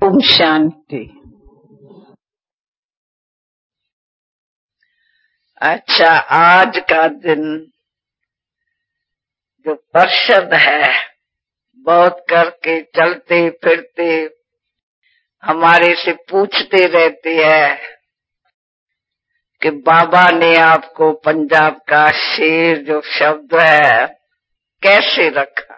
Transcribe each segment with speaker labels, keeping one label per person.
Speaker 1: ओम शांति। अच्छा, आज का दिन जो प्रसिद्ध है, बहुत करके चलते फिरते हमारे से पूछते रहते हैं कि बाबा ने आपको पंजाब का शेर जो शब्द है कैसे रखा।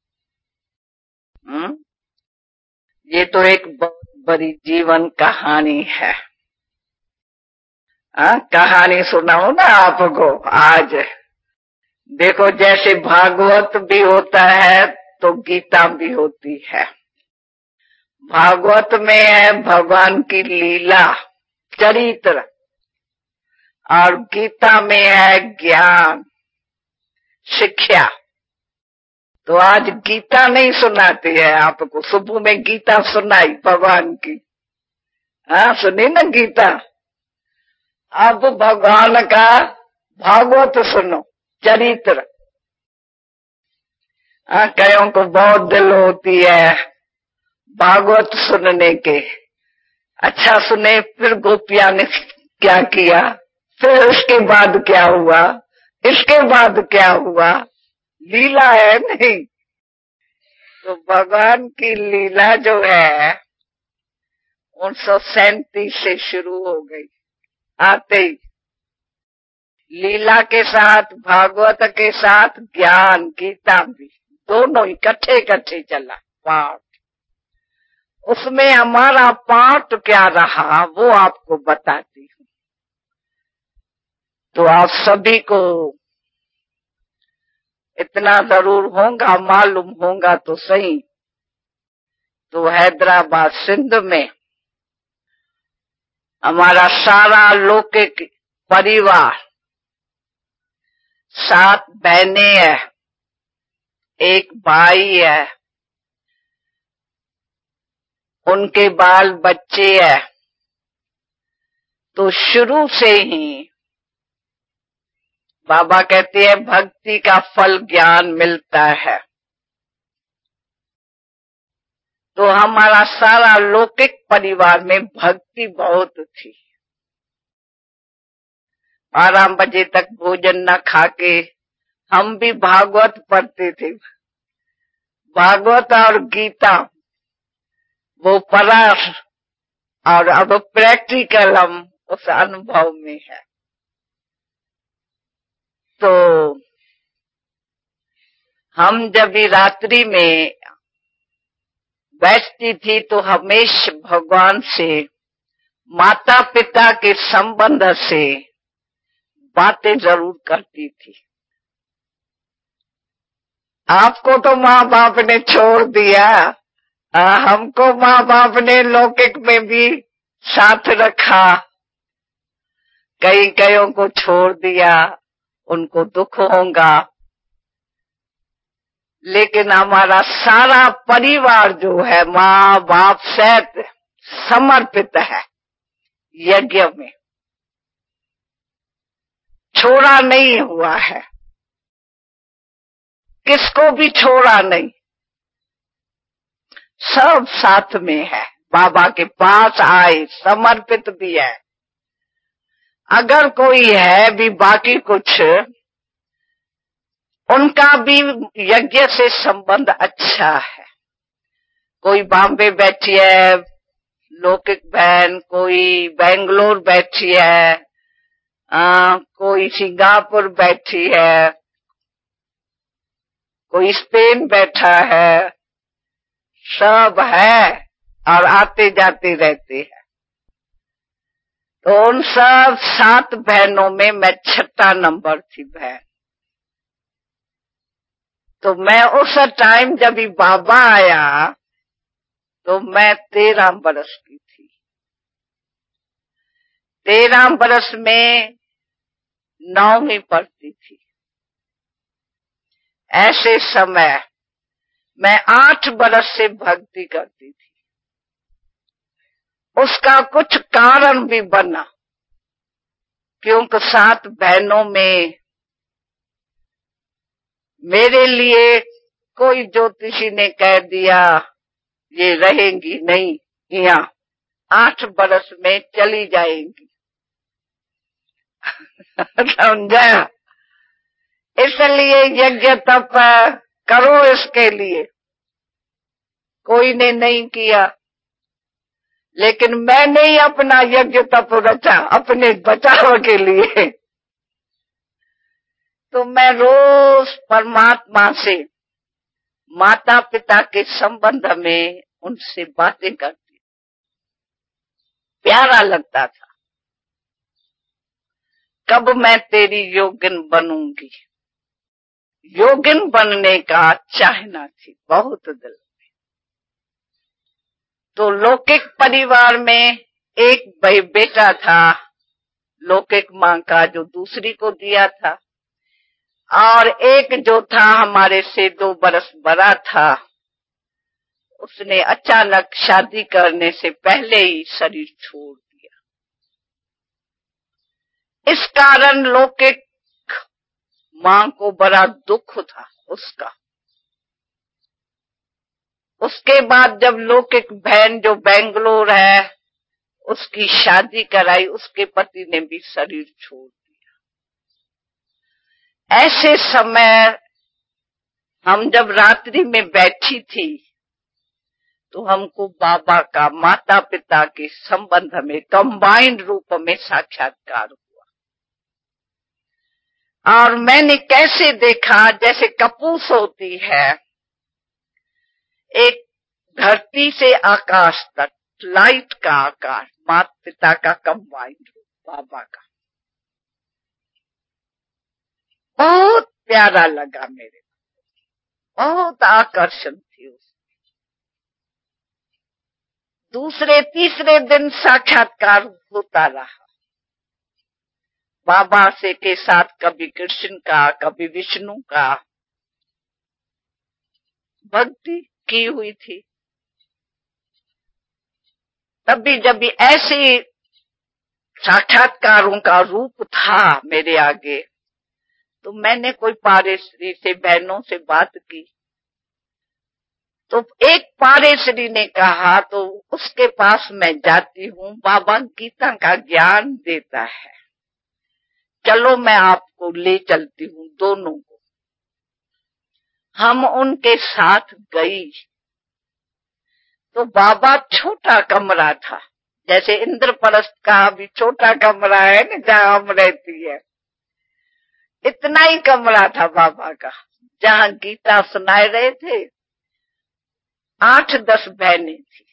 Speaker 1: ये तो एक बहुत बड़ी जीवन कहानी है। कहानी सुनाओ ना आपको आज। देखो, जैसे भागवत भी होता है तो गीता भी होती है। भागवत में है भगवान की लीला, चरित्र, और गीता में है ज्ञान, शिक्षा। तो आज गीता नहीं सुनाती है आपको। सुबह में गीता सुनाई भगवान की। सुनी ना गीता। अब भगवान का भागवत सुनो, चरित्र। कईयों को बहुत दिल होती है भागवत सुनने के। अच्छा सुने, फिर गोपिया ने क्या किया, फिर उसके बाद क्या हुआ, इसके बाद क्या हुआ। लीला है नहीं। तो भगवान की लीला जो है 1937 से शुरू हो गई। आते ही लीला के साथ, भागवत के साथ ज्ञान, गीता भी, दोनों इकट्ठे इकट्ठे चला पाठ। उसमें हमारा पाठ क्या रहा वो आपको बताती हूँ। तो आप सभी को इतना जरूर होगा, मालूम होगा तो सही। तो हैदराबाद सिंध में हमारा सारा लौकिक परिवार, 7 बहनें है, 1 भाई है, उनके बाल बच्चे है। तो शुरू से ही बाबा कहते हैं भक्ति का फल ज्ञान मिलता है। तो हमारा सारा लौकिक परिवार में भक्ति बहुत थी। 12 बजे तक भोजन न खाके हम भी भागवत पढ़ते थे। भागवत और गीता वो पढ़ा, और अब प्रैक्टिकल हम उस अनुभव में है। तो हम जब भी रात्रि में बैठती थी तो हमेशा भगवान से, माता पिता के संबंध से बातें जरूर करती थी। आपको तो माँ बाप ने छोड़ दिया, हमको माँ बाप ने लौकिक में भी साथ रखा, कईयों को छोड़ दिया, उनको दुख होगा। लेकिन हमारा सारा परिवार जो है माँ बाप सहित समर्पित है यज्ञ में, छोड़ा नहीं हुआ है, किसको भी छोड़ा नहीं, सब साथ में है। बाबा के पास आए, समर्पित भी है। अगर कोई है भी बाकी कुछ, उनका भी यज्ञ से संबंध अच्छा है। कोई बॉम्बे बैठी है लौकिक बहन, कोई बेंगलोर बैठी है, कोई सिंगापुर बैठी है, कोई स्पेन बैठा है, सब है और आते जाते रहते हैं। तो उन सब 7 बहनों में मैं 6ठा नंबर थी बहन। तो मैं उस टाइम जब भी बाबा आया तो मैं 13 बरस की थी। 13 बरस में 9वीं पढ़ती थी। ऐसे समय मैं 8 बरस से भक्ति करती थी। उसका कुछ कारण भी बना, क्योंकि 7 बहनों में मेरे लिए कोई ज्योतिषी ने कह दिया ये रहेंगी नहीं, यहाँ 8 बरस में चली जाएंगी। समझा? इसलिए यज्ञ तप करो, इसके लिए कोई ने नहीं किया, लेकिन मैंने ही अपना यज्ञ तप रचा अपने बचाव के लिए। तो मैं रोज परमात्मा से, माता पिता के संबंध में उनसे बातें करती, प्यारा लगता था। कब मैं तेरी योगिन बनूंगी, योगिन बनने का चाहना थी बहुत दिल में। तो लौकिक परिवार में एक बेटा था, लौकिक मां का, जो दूसरी को दिया था, और एक जो था हमारे से 2 बरस बड़ा था, उसने अचानक शादी करने से पहले ही शरीर छोड़ दिया। इस कारण लौकिक मां को बड़ा दुख था उसका। उसके बाद जब लौकिक बहन जो बेंगलोर है, उसकी शादी कराई, उसके पति ने भी शरीर छोड़ दिया। ऐसे समय हम जब रात्रि में बैठी थी तो हमको बाबा का माता पिता के संबंध में कंबाइंड रूप में साक्षात्कार हुआ। और मैंने कैसे देखा, जैसे कपूस होती है, एक धरती से आकाश तक लाइट का आकार, माता पिता का कंबाइंड रूप बाबा का। बहुत प्यारा लगा मेरे को, बहुत आकर्षण थी उसमें। दूसरे तीसरे दिन साक्षात्कार होता रहा बाबा से के साथ, कभी कृष्ण का, कभी विष्णु का भक्ति की हुई थी। तभी जब भी ऐसे साक्षात्कारों का रूप था मेरे आगे, तो मैंने कोई पारेश्वरी से, बहनों से बात की। तो एक पारेश्वरी ने कहा, तो उसके पास मैं जाती हूँ, बाबा गीता का ज्ञान देता है, चलो मैं आपको ले चलती हूँ दोनों को। हम उनके साथ गई तो बाबा छोटा कमरा था, जैसे इंद्रप्रस्थ का भी छोटा कमरा है ना जहां हम रहती है, इतना ही कमरा था बाबा का, जहां गीता सुनाए रहे थे। 8-10 बहनें थी।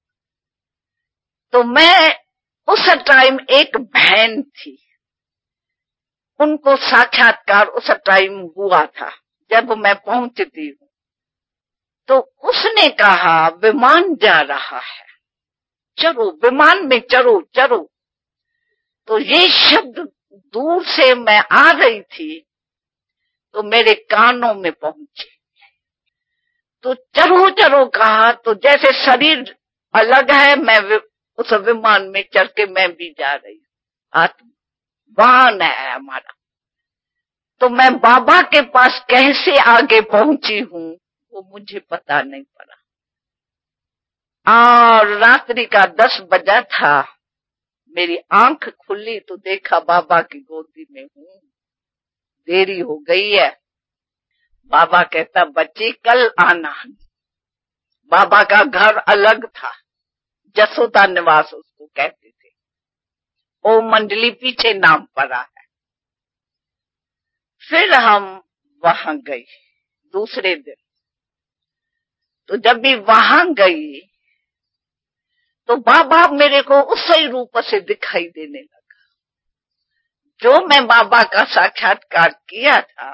Speaker 1: तो मैं उस टाइम एक बहन थी, उनको साक्षात्कार उस टाइम हुआ था। जब मैं पहुंचती हूँ तो उसने कहा विमान जा रहा है, चलो विमान में चलो चलो। तो ये शब्द दूर से मैं आ रही थी तो मेरे कानों में पहुंचे। तो चलो चलो कहा, तो जैसे शरीर अलग है, मैं उस विमान में चढ़ के मैं भी जा रही हूँ, आत्मा वाहन है हमारा। तो मैं बाबा के पास कैसे आगे पहुंची हूँ वो मुझे पता नहीं पड़ा। और रात्रि का 10 बजा था, मेरी आंख खुली तो देखा बाबा की गोदी में हूँ। देरी हो गई है। बाबा कहता बच्ची कल आना। बाबा का घर अलग था, जसोदा निवास उसको कहते थे, ओ मंडली पीछे नाम पड़ा है। फिर हम वहां गए दूसरे दिन। तो जब भी वहां गई तो बाबा मेरे को उसी रूप से दिखाई देने लगा जो मैं बाबा का साक्षात्कार किया था,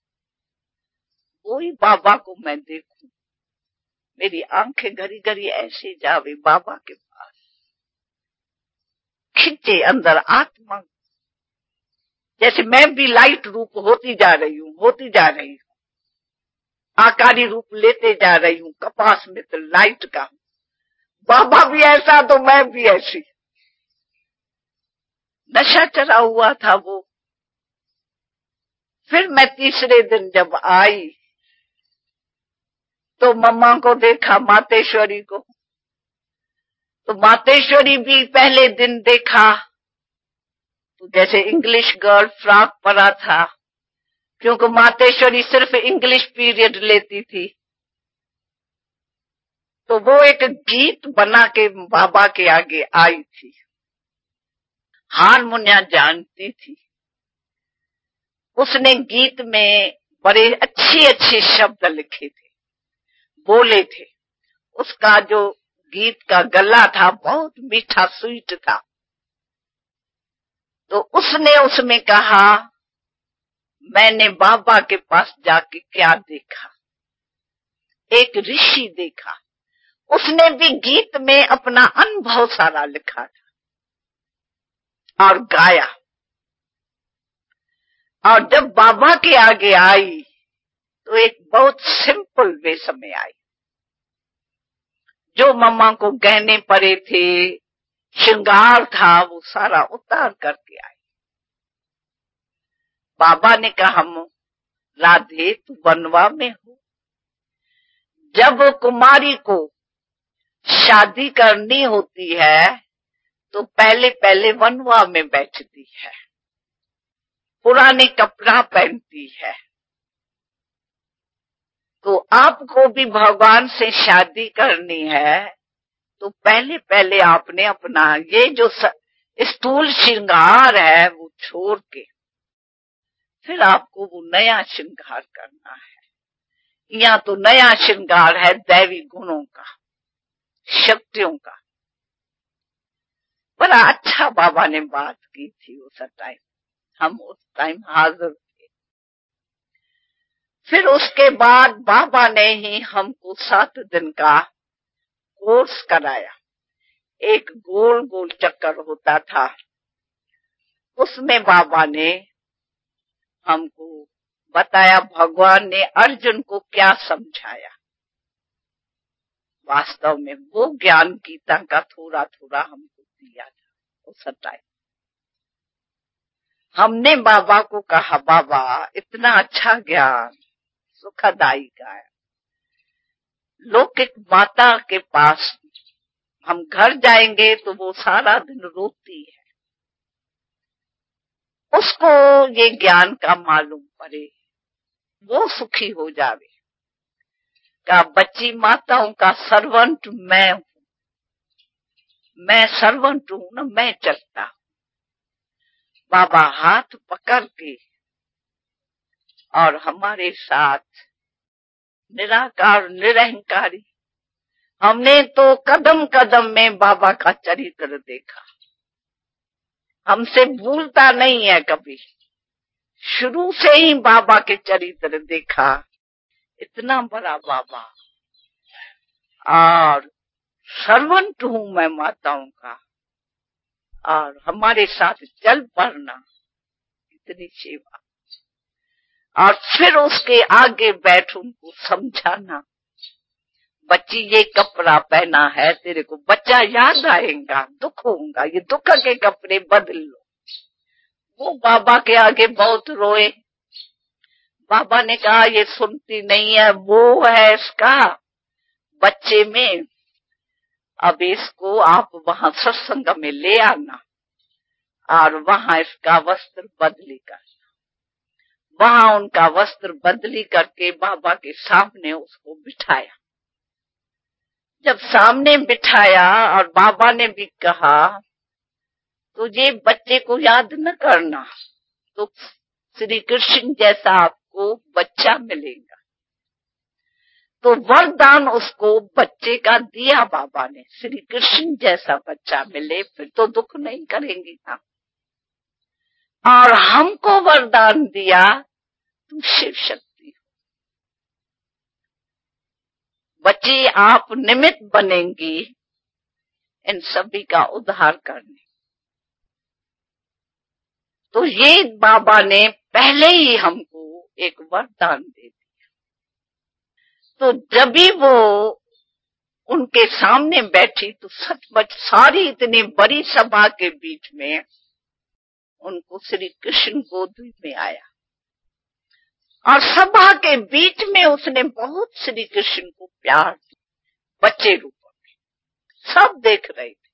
Speaker 1: वही बाबा को मैं देखूं। मेरी आंखें घड़ी घड़ी ऐसे जावे बाबा के पास, खिंचे अंदर आत्मा, जैसे मैं भी लाइट रूप होती जा रही हूँ, आकारी रूप लेते जा रही हूँ, कपास में तो लाइट का हूँ। बाबा भी ऐसा तो मैं भी ऐसी। नशा चढ़ा हुआ था वो। फिर मैं तीसरे दिन जब आई तो मम्मा को देखा, मातेश्वरी को, तो मातेश्वरी भी पहले दिन देखा तो जैसे इंग्लिश गर्ल फ्रॉक परा था, क्योंकि मातेश्वरी सिर्फ इंग्लिश पीरियड लेती थी। तो वो एक गीत बना के बाबा के आगे आई थी, हारमोनिया जानती थी। उसने गीत में बड़े अच्छे अच्छे शब्द लिखे थे, बोले थे। उसका जो गीत का गला था बहुत मीठा स्वीट था। तो उसने उसमें कहा, मैंने बाबा के पास जाके क्या देखा, एक ऋषि देखा। उसने भी गीत में अपना अनुभव सारा लिखा था और गाया। और जब बाबा के आगे आई तो एक बहुत सिंपल वेश में आई। जो मम्मा को गहने पड़े थे, श्रृंगार था, वो सारा उतार करके आई। बाबा ने कहा, राधे तू वनवा में हो। जब कुमारी को शादी करनी होती है तो पहले पहले वनवा में बैठती है, पुराने कपड़ा पहनती है। तो आपको भी भगवान से शादी करनी है तो पहले पहले आपने अपना ये जो स्थूल श्रृंगार है वो छोड़ के फिर आपको वो नया श्रृंगार करना है। या तो नया श्रृंगार है दैवी गुणों का, शक्तियों का। बड़ा अच्छा बाबा ने बात की थी उस टाइम, हम उस टाइम हाजिर थे। फिर उसके बाद बाबा ने ही हमको 7 दिन का कोर्स कराया। एक गोल गोल चक्कर होता था, उसमें बाबा ने हमको बताया भगवान ने अर्जुन को क्या समझाया। वास्तव में वो ज्ञान गीता का थोड़ा थोड़ा हमको दिया था उस टाइम। हमने बाबा को कहा, बाबा इतना अच्छा ज्ञान सुखदायी का है। लौकिक माता के पास हम घर जाएंगे तो वो सारा दिन रोती है, उसको ये ज्ञान का मालूम पड़े, वो सुखी हो जावे। का बच्ची माताओं का सर्वेंट मैं हूं, मैं सर्वेंट हूं ना, मैं चलता हूं। बाबा हाथ पकड़ के और हमारे साथ निराकार निरहंकारी, हमने तो कदम कदम में बाबा का चरित्र देखा। हमसे भूलता नहीं है कभी, शुरू से ही बाबा के चरित्र देखा। इतना बड़ा बाबा, और सर्वेंट हूं मैं माताओं का, और हमारे साथ चल पड़ना, इतनी सेवा। और फिर उसके आगे बैठ उनको समझाना, बच्ची ये कपड़ा पहना है, तेरे को बच्चा याद आएगा, दुख होगा, ये दुख के कपड़े बदल लो। वो बाबा के आगे बहुत रोए। बाबा ने कहा ये सुनती नहीं है, वो है इसका बच्चे में, अब इसको आप वहां सत्संग में ले आना और वहां इसका वस्त्र बदली करना। वहां उनका वस्त्र बदली करके बाबा के सामने उसको बिठाया। जब सामने बिठाया और बाबा ने भी कहा तो ये बच्चे को याद न करना, तो श्री कृष्ण जैसा आपको बच्चा मिलेगा। तो वरदान उसको बच्चे का दिया बाबा ने, श्री कृष्ण जैसा बच्चा मिले फिर तो दुख नहीं करेंगी ना। और हमको वरदान दिया, तुम शिव शक्ति हो, बच्ची आप निमित्त बनेंगी इन सभी का उद्धार करने। तो ये बाबा ने पहले ही हमको एक वरदान दे दिया। तो जब भी वो उनके सामने बैठी तो सचमुच सारी इतनी बड़ी सभा के बीच में उनको श्री कृष्ण गोद में आया, और सभा के बीच में उसने बहुत श्री कृष्ण को प्यार दिया, बच्चे रूप में सब देख रहे थे।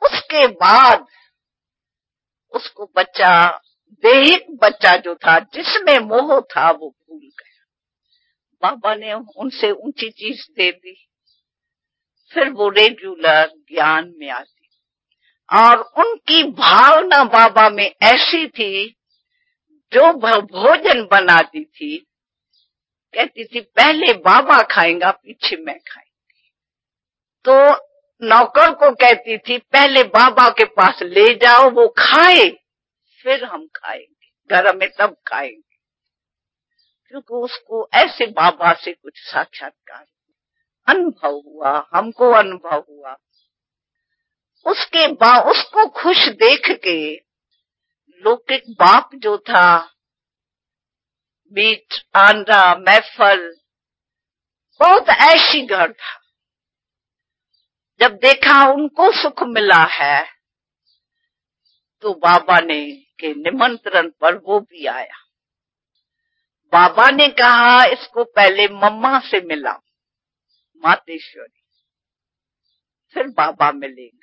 Speaker 1: उसके बाद उसको बच्चा, देहिक बच्चा जो था, जिसमें मोह था, वो भूल गया। बाबा ने उनसे ऊंची चीज दे दी, फिर वो रेगुलर ज्ञान में आती, और उनकी भावना बाबा में ऐसी थी, जो भोजन बनाती थी, कहती थी पहले बाबा खाएगा, पीछे मैं खाएंगी। तो नौकर को कहती थी पहले बाबा के पास ले जाओ, वो खाए, फिर हम खाएंगे, घर में तब खाएंगे। क्योंकि उसको ऐसे बाबा से कुछ साक्षात्कार अनुभव हुआ, हमको अनुभव हुआ। उसके बाद उसको खुश देख के लौकिक बाप जो था, मीट, आंडा, महफल, बहुत ऐशी घर था, जब देखा उनको सुख मिला है, तो बाबा ने के निमंत्रण पर वो भी आया। बाबा ने कहा इसको पहले मम्मा से मिला, मातेश्वरी, फिर बाबा मिलेगा।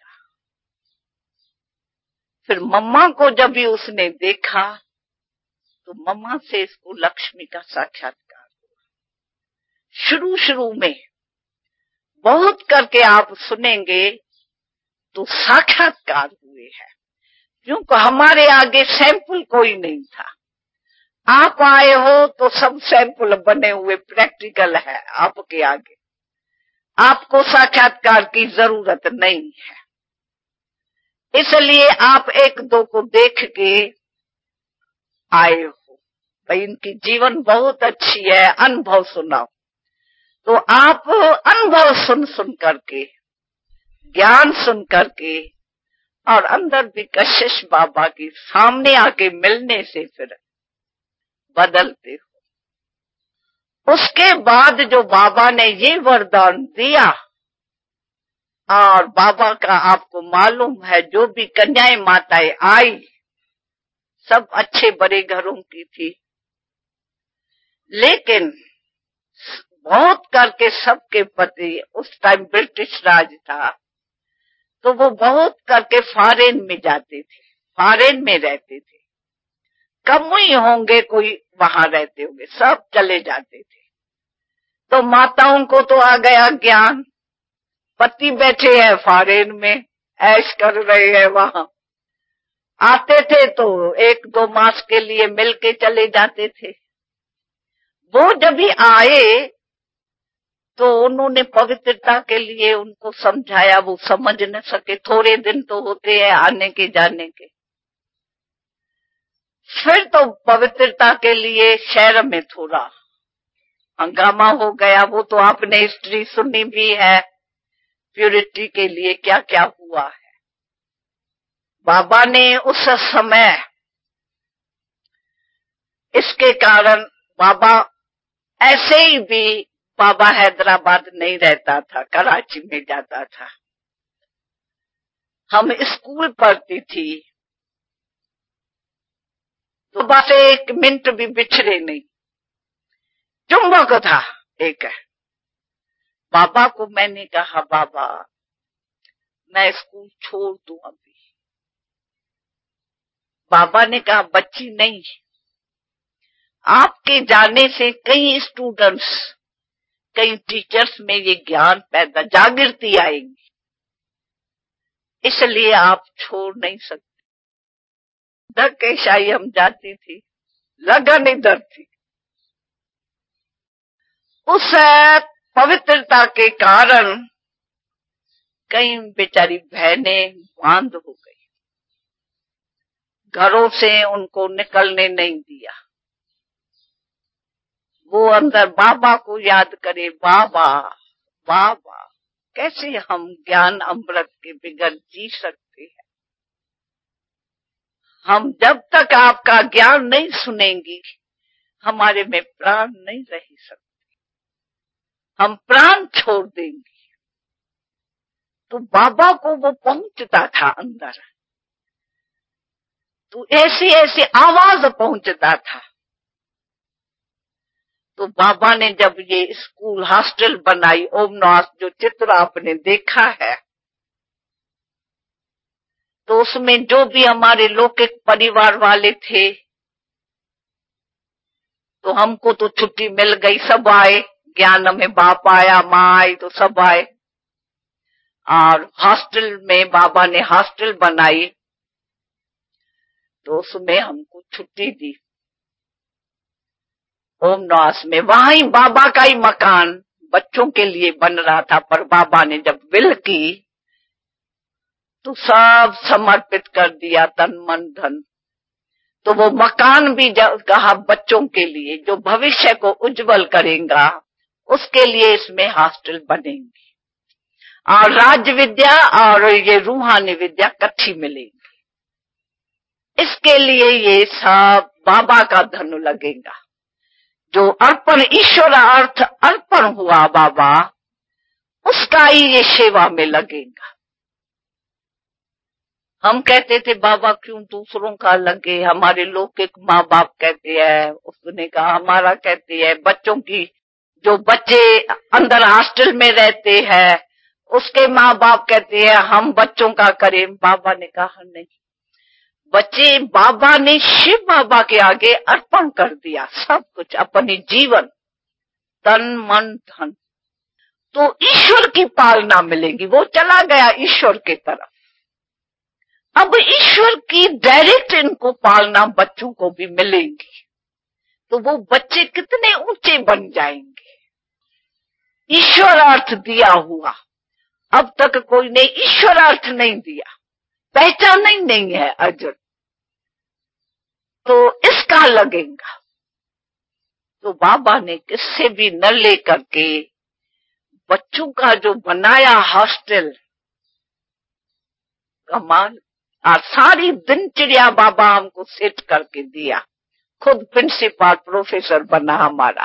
Speaker 1: फिर मम्मा को जब भी उसने देखा, तो मम्मा से इसको लक्ष्मी का साक्षात्कार हुआ। शुरू में बहुत करके आप सुनेंगे तो साक्षात्कार हुए हैं, क्योंकि हमारे आगे सैंपल कोई नहीं था। आप आए हो तो सब सैंपल बने हुए प्रैक्टिकल है आपके आगे, आपको साक्षात्कार की जरूरत नहीं है। इसलिए आप एक दो को देख के आए हो, भाई इनकी जीवन बहुत अच्छी है, अनुभव सुनाओ। तो आप अनुभव सुन करके, ज्ञान सुन करके, और अंदर भी कशिश बाबा के सामने आके मिलने से फिर बदलते हो। उसके बाद जो बाबा ने ये वरदान दिया, और बाबा का आपको मालूम है, जो भी कन्याएं माताएं आई, सब अच्छे बड़े घरों की थी, लेकिन बहुत करके सबके पति, उस टाइम ब्रिटिश राज था, तो वो बहुत करके फॉरेन में जाते थे, फॉरेन में रहते थे। कम ही होंगे कोई वहां रहते होंगे, सब चले जाते थे। तो माताओं को तो आ गया ज्ञान, पति बैठे हैं फॉरेन में, ऐश कर रहे हैं वहां। आते थे तो 1-2 मास के लिए मिलके चले जाते थे। वो जब भी आए तो उन्होंने पवित्रता के लिए उनको समझाया, वो समझ न सके, थोड़े दिन तो होते हैं आने के जाने के। फिर तो पवित्रता के लिए शहर में थोड़ा हंगामा हो गया, वो तो आपने हिस्ट्री सुनी भी है, प्यूरिटी के लिए क्या क्या हुआ है। बाबा ने उस समय इसके कारण, बाबा ऐसे ही भी, बाबा हैदराबाद नहीं रहता था, कराची में जाता था। हम स्कूल पढ़ती थी, तो बस 1 मिनट भी बिछड़े नहीं, चुंबक था एक। बाबा को मैंने कहा बाबा मैं स्कूल छोड़ दूं अभी। बाबा ने कहा बच्ची नहीं, आपके जाने से कई स्टूडेंट्स, कई टीचर्स में ये ज्ञान पैदा, जागृति आएगी, इसलिए आप छोड़ नहीं सकते। धक्केशाही हम जाती थी, लगन इधर थी। उस पवित्रता के कारण कई बेचारी बहनें बांध हो गई, घरों से उनको निकलने नहीं दिया। वो अंदर बाबा को याद करे, बाबा बाबा, कैसे हम ज्ञान अमृत के बिगड़ जी सकते हैं। हम जब तक आपका ज्ञान नहीं सुनेंगी, हमारे में प्राण नहीं रह सकते, हम प्राण छोड़ देंगे। तो बाबा को वो पहुंचता था अंदर, तो ऐसी ऐसी आवाज पहुंचता था। तो बाबा ने जब ये स्कूल हॉस्टल बनाई, ओमनाथ, जो चित्र आपने देखा है, तो उसमें जो भी हमारे लौकिक परिवार वाले थे, तो हमको तो छुट्टी मिल गई, सब आए। ज्ञान में बाप आया, माँ आई, तो सब आए। और हॉस्टल में बाबा ने हॉस्टल बनाई, तो उसमें हमको छुट्टी दी ओम नवास में। वहां ही बाबा का ही मकान बच्चों के लिए बन रहा था, पर बाबा ने जब विल की तो सब समर्पित कर दिया, तन मन धन। तो वो मकान भी कहा बच्चों के लिए, जो भविष्य को उज्जवल करेगा, उसके लिए इसमें हॉस्टल बनेंगे और राज्य विद्या और ये रूहानी विद्या इकट्ठी मिलेगी। इसके लिए ये सब बाबा का धन लगेगा। जो अर्पण ईश्वर अर्थ अर्पण हुआ बाबा, उसका ही ये सेवा में लगेगा। हम कहते थे बाबा क्यों दूसरों का लगे, हमारे लोग एक माँ बाप कहते हैं, उसने कहा हमारा कहते हैं, बच्चों की, जो बच्चे अंदर हॉस्टल में रहते हैं उसके माँ बाप कहते हैं हम बच्चों का करें। बाबा ने कहा नहीं, बच्चे बाबा ने शिव बाबा के आगे अर्पण कर दिया सब कुछ, अपनी जीवन, तन मन धन, तो ईश्वर की पालना मिलेगी। वो चला गया ईश्वर की तरफ। अब ईश्वर की डायरेक्ट इनको पालना बच्चों को भी मिलेगी, तो वो बच्चे कितने ऊंचे बन जाएंगे। ईश्वर अर्थ दिया हुआ, अब तक कोई ने ईश्वर अर्थ नहीं दिया, पहचान ही नहीं है अर्जुन, तो इसका लगेगा। तो बाबा ने किससे भी न लेकर के बच्चों का जो बनाया हॉस्टल, कमाल। और सारी दिनचर्या बाबा हमको सेट करके दिया, खुद प्रिंसिपल प्रोफेसर बना हमारा।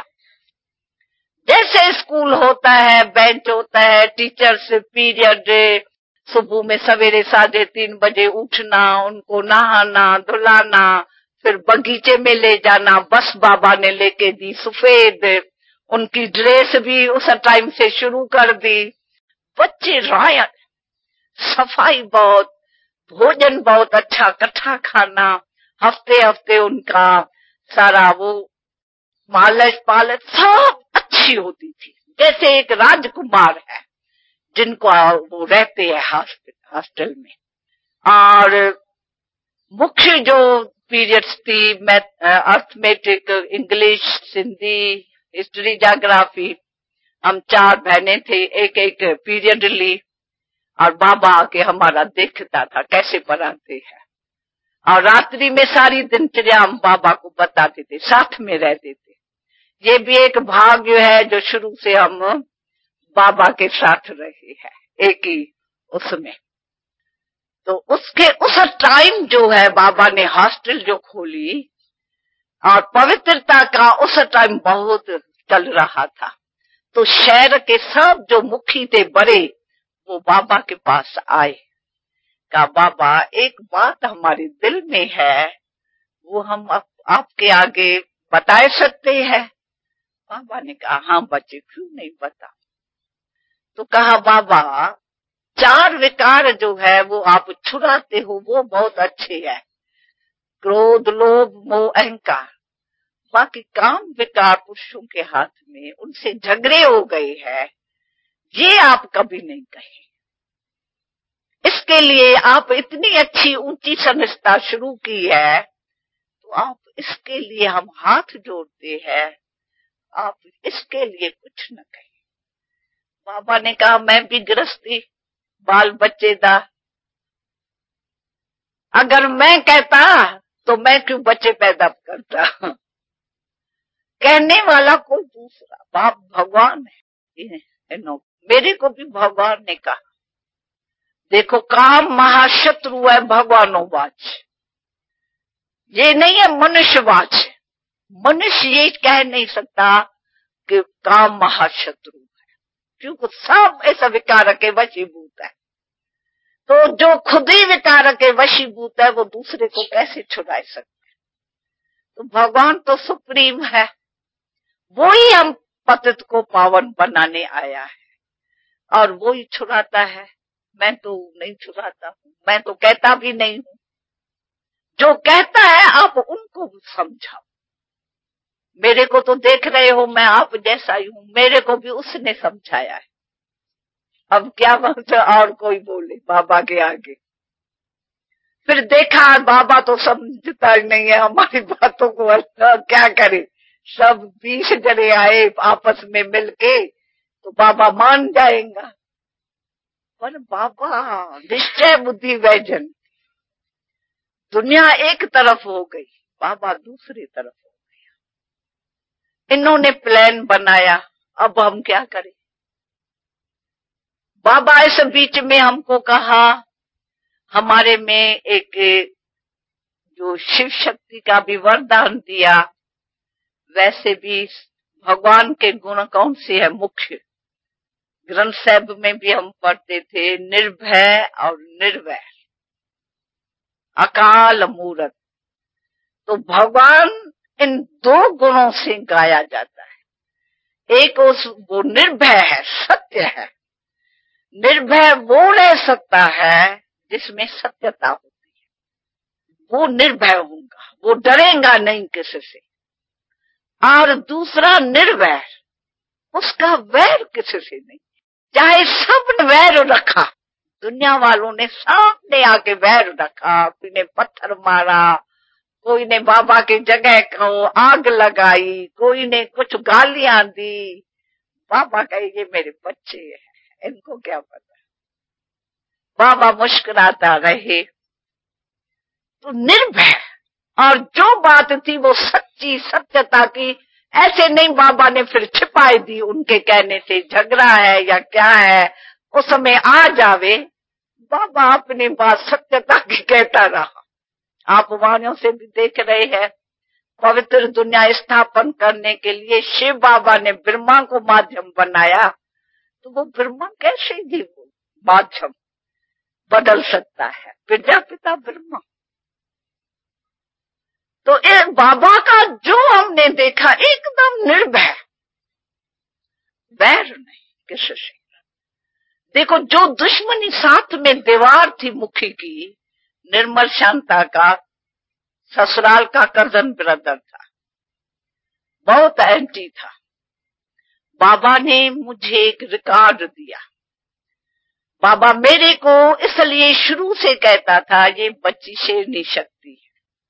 Speaker 1: जैसे स्कूल होता है, बेंच होता है, टीचर से पीरियड, सुबह में सवेरे 3:30 बजे उठना, उनको नहाना धुलाना, फिर बगीचे में ले जाना, बस बाबा ने लेके दी सफेद, उनकी ड्रेस भी उस टाइम से शुरू कर दी। बच्चे रायन, सफाई बहुत, भोजन बहुत अच्छा, कट्ठा खाना, हफ्ते हफ्ते उनका सारा वो मालिश पालक सब अच्छी होती थी, जैसे एक राजकुमार है जिनको वो रहते हैं हॉस्टल में। और मुख्य जो पीरियड्स थी, arithmetic, English, Hindi, history, geography, हम 4 बहनें थे, एक एक पीरियड ली, और बाबा आके हमारा देखता था कैसे पढ़ाते हैं। और रात्रि में सारी दिनचर्या हम बाबा को बताते थे, साथ में रहते थे। ये भी एक भाग्य है जो शुरू से हम बाबा के साथ रहे हैं, एक ही उसमें। तो उसके उस टाइम जो है बाबा ने हॉस्टल जो खोली, और पवित्रता का उस टाइम बहुत चल रहा था, तो शहर के सब जो मुखी थे बड़े, वो बाबा के पास आए, कहा बाबा एक बात हमारे दिल में है, वो हम आपके आगे बता सकते हैं। बाबा ने कहा हाँ बच्चे, क्यों नहीं बता। तो कहा बाबा 4 विकार जो है वो आप छुड़ाते हो, वो बहुत अच्छे है, क्रोध, लोभ, मोह, अहंकार। बाकी काम विकार पुरुषों के हाथ में, उनसे झगड़े हो गए हैं, ये आप कभी नहीं कहे। इसके लिए आप इतनी अच्छी ऊंची संस्था शुरू की है, तो आप इसके लिए हम हाथ जोड़ते हैं, आप इसके लिए कुछ न कहें। बाबा ने कहा मैं भी गृहस्थी, बाल बच्चे दा, अगर मैं कहता तो मैं क्यों बच्चे पैदा करता। कहने वाला कोई दूसरा, बाप भगवान है। मेरे को भी भगवान ने कहा, देखो काम महाशत्रु है भगवानोवाच, ये नहीं है मनुष्यवाच। मनुष्य ये कह नहीं सकता कि काम महाशत्रु है, क्योंकि सब ऐसा विकार के वशीभूत है। तो जो खुद ही विकार के वशीभूत है, वो दूसरे को कैसे छुड़ा सकते। तो भगवान तो सुप्रीम है, वो ही हम पतित को पावन बनाने आया है, और वो ही छुड़ाता है। मैं तो नहीं छुड़ाता हूँ, मैं तो कहता भी नहीं हूँ। जो कहता है आप उनको समझाओ। मेरे को तो देख रहे हो, मैं आप जैसा ही हूँ, मेरे को भी उसने समझाया है। अब क्या मतलब और कोई बोले बाबा के आगे। फिर देखा बाबा तो समझता ही नहीं है हमारी बातों को, क्या करे। सब 20 जने आए आपस में मिलके, तो बाबा मान जाएगा। पर बाबा निश्चय बुद्धि वैजन, दुनिया एक तरफ हो गई, बाबा दूसरी तरफ हो गया। इन्होंने प्लान बनाया, अब हम क्या करें। बाबा इस बीच में हमको कहा, हमारे में एक जो शिव शक्ति का भी वरदान दिया, वैसे भी भगवान के गुण कौन से है मुख्य, ग्रंथ साहिब में भी हम पढ़ते थे, निर्भय और निर्वैर, अकाल मूरत। तो भगवान इन 2 गुणों से गाया जाता है। एक वो निर्भय है, सत्य है। निर्भय वो रह सकता है जिसमें सत्यता होती है, वो निर्भय होगा, वो डरेगा नहीं किसी से। और दूसरा निर्वैर, उसका वैर किसी से नहीं। चाहे सब वैर रखा, दुनिया वालों ने सामने आके वैर रखा, कोई ने पत्थर मारा, कोई ने बाबा की जगह को आग लगाई, कोई ने कुछ गालियां दी, बाबा कहे ये मेरे बच्चे हैं, इनको क्या पता। बाबा मुस्कुराता रहे। तो निर्भय, और जो बात थी वो सच्ची सत्यता की। ऐसे नहीं बाबा ने फिर छिपाई दी उनके कहने से, झगड़ा है या क्या है, उस समय आ जावे। बाबा अपनी बात सत्यता की कहता रहा। आप वाणियों से भी देख रहे हैं, पवित्र दुनिया स्थापन करने के लिए शिव बाबा ने ब्रह्मा को माध्यम बनाया, तो वो ब्रह्मा कैसे जी वो माध्यम बदल सकता है, प्रजापिता ब्रह्मा। तो एक बाबा का जो हमने देखा, एकदम निर्भय, वैर नहीं किसी से। देखो, जो दुश्मनी साथ में दीवार थी मुखी की, निर्मल शांता का ससुराल का कजन ब्रदर था, बहुत एंटी था। बाबा ने मुझे एक रिकॉर्ड दिया। बाबा मेरे को इसलिए शुरू से कहता था, ये बच्ची शेरनी शक्ति है।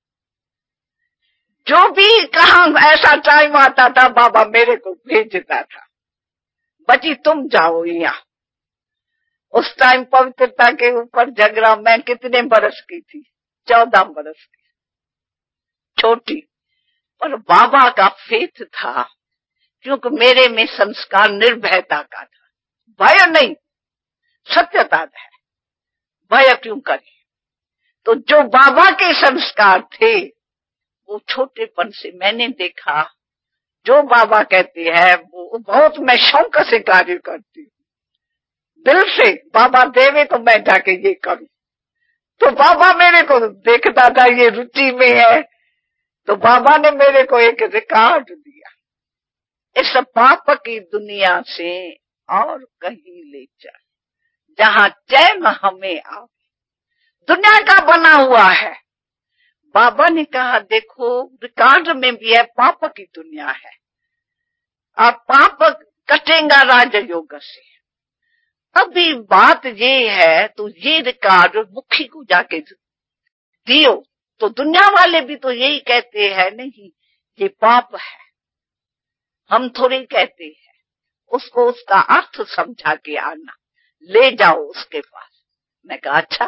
Speaker 1: जो भी कहा ऐसा टाइम आता था, बाबा मेरे को भेजता था, बच्ची तुम जाओ यहाँ। उस टाइम पवित्रता के ऊपर झगड़ा, मैं कितने बरस की थी, 14 बरस की, छोटी। पर बाबा का फेथ था, क्योंकि मेरे में संस्कार निर्भयता का था, भय नहीं, सत्यता है। भय क्यों करे। तो जो बाबा के संस्कार थे, वो छोटेपन से मैंने देखा, जो बाबा कहते हैं वो बहुत मैं शौक से कार्य करती हूँ, दिल से। बाबा देवे तो मैं जाके ये करूं। तो बाबा मेरे को देखता था ये रुचि में है, तो बाबा ने मेरे को एक रिकॉर्ड दिया, इस पाप की दुनिया से और कहीं ले जाए, जहां चैन हमें आवे। दुनिया का बना हुआ है। बाबा ने कहा देखो, रिकॉर्ड में भी है, पाप की दुनिया है, अब पाप कटेगा राजयोग से। अभी बात ये है, तो ये रिकॉर्ड मुखी को जाके दियो, तो दुनिया वाले भी तो यही कहते हैं, नहीं ये पाप है, हम थोड़ी कहते हैं। उसको उसका अर्थ समझा के आना, ले जाओ उसके पास। मैं कहा अच्छा।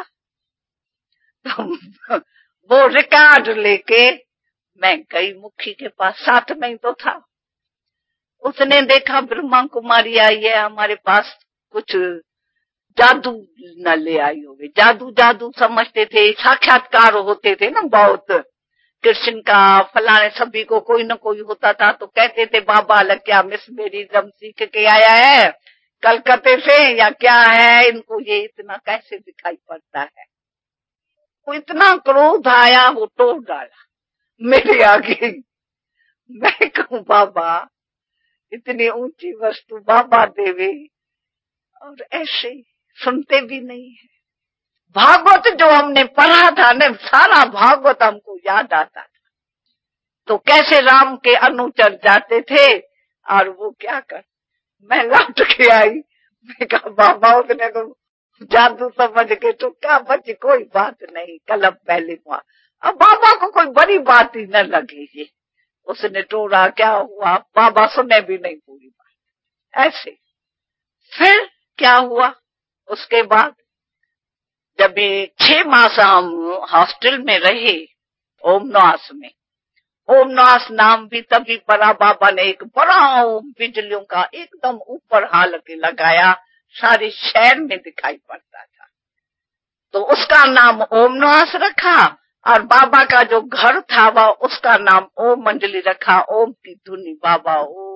Speaker 1: तो वो रिकॉर्ड लेके मैं गई मुखी के पास, साथ में ही तो था। उसने देखा ब्रह्मा कुमारी आई है हमारे पास, कुछ जादू न ले आई होगी। जादू जादू समझते थे, साक्षात्कार होते थे ना बहुत, कृष्ण का फलाने सभी को कोई न कोई होता था, तो कहते थे बाबा लक्या मिस मेरी दम सीख के आया है कलकत्ते से या क्या है, इनको ये इतना कैसे दिखाई पड़ता है। वो इतना क्रोध आया, वो तोड़ डाला मेरे आगे। मैं कहूं बाबा इतनी ऊंची वस्तु बाबा देवे, और ऐसे सुनते भी नहीं है। भागवत जो हमने पढ़ा था न, सारा भागवत हमको याद आता था। तो कैसे राम के अनुचर जाते थे और वो क्या कर, मैं लौट के आई, मैं कहा बाबा उसने तो जादू समझ के तो क्या बच्चे, कोई बात नहीं, कल पहले हुआ। अब बाबा को कोई बड़ी बात ही न लगी ये, उसने टोरा क्या हुआ, बाबा सुने भी नहीं पूरी बात। ऐसे फिर क्या हुआ, उसके बाद जब 6 मास हम हॉस्टल में रहे ओमनास में, ओमनास नाम भी तभी पड़ा, बाबा ने एक बड़ा बिजलियों का एकदम ऊपर हाल के लगाया, सारे शहर में दिखाई पड़ता था, तो उसका नाम ओमनास रखा। और बाबा का जो घर था वह उसका नाम ओम मंडली रखा, ओम की धुनी बाबा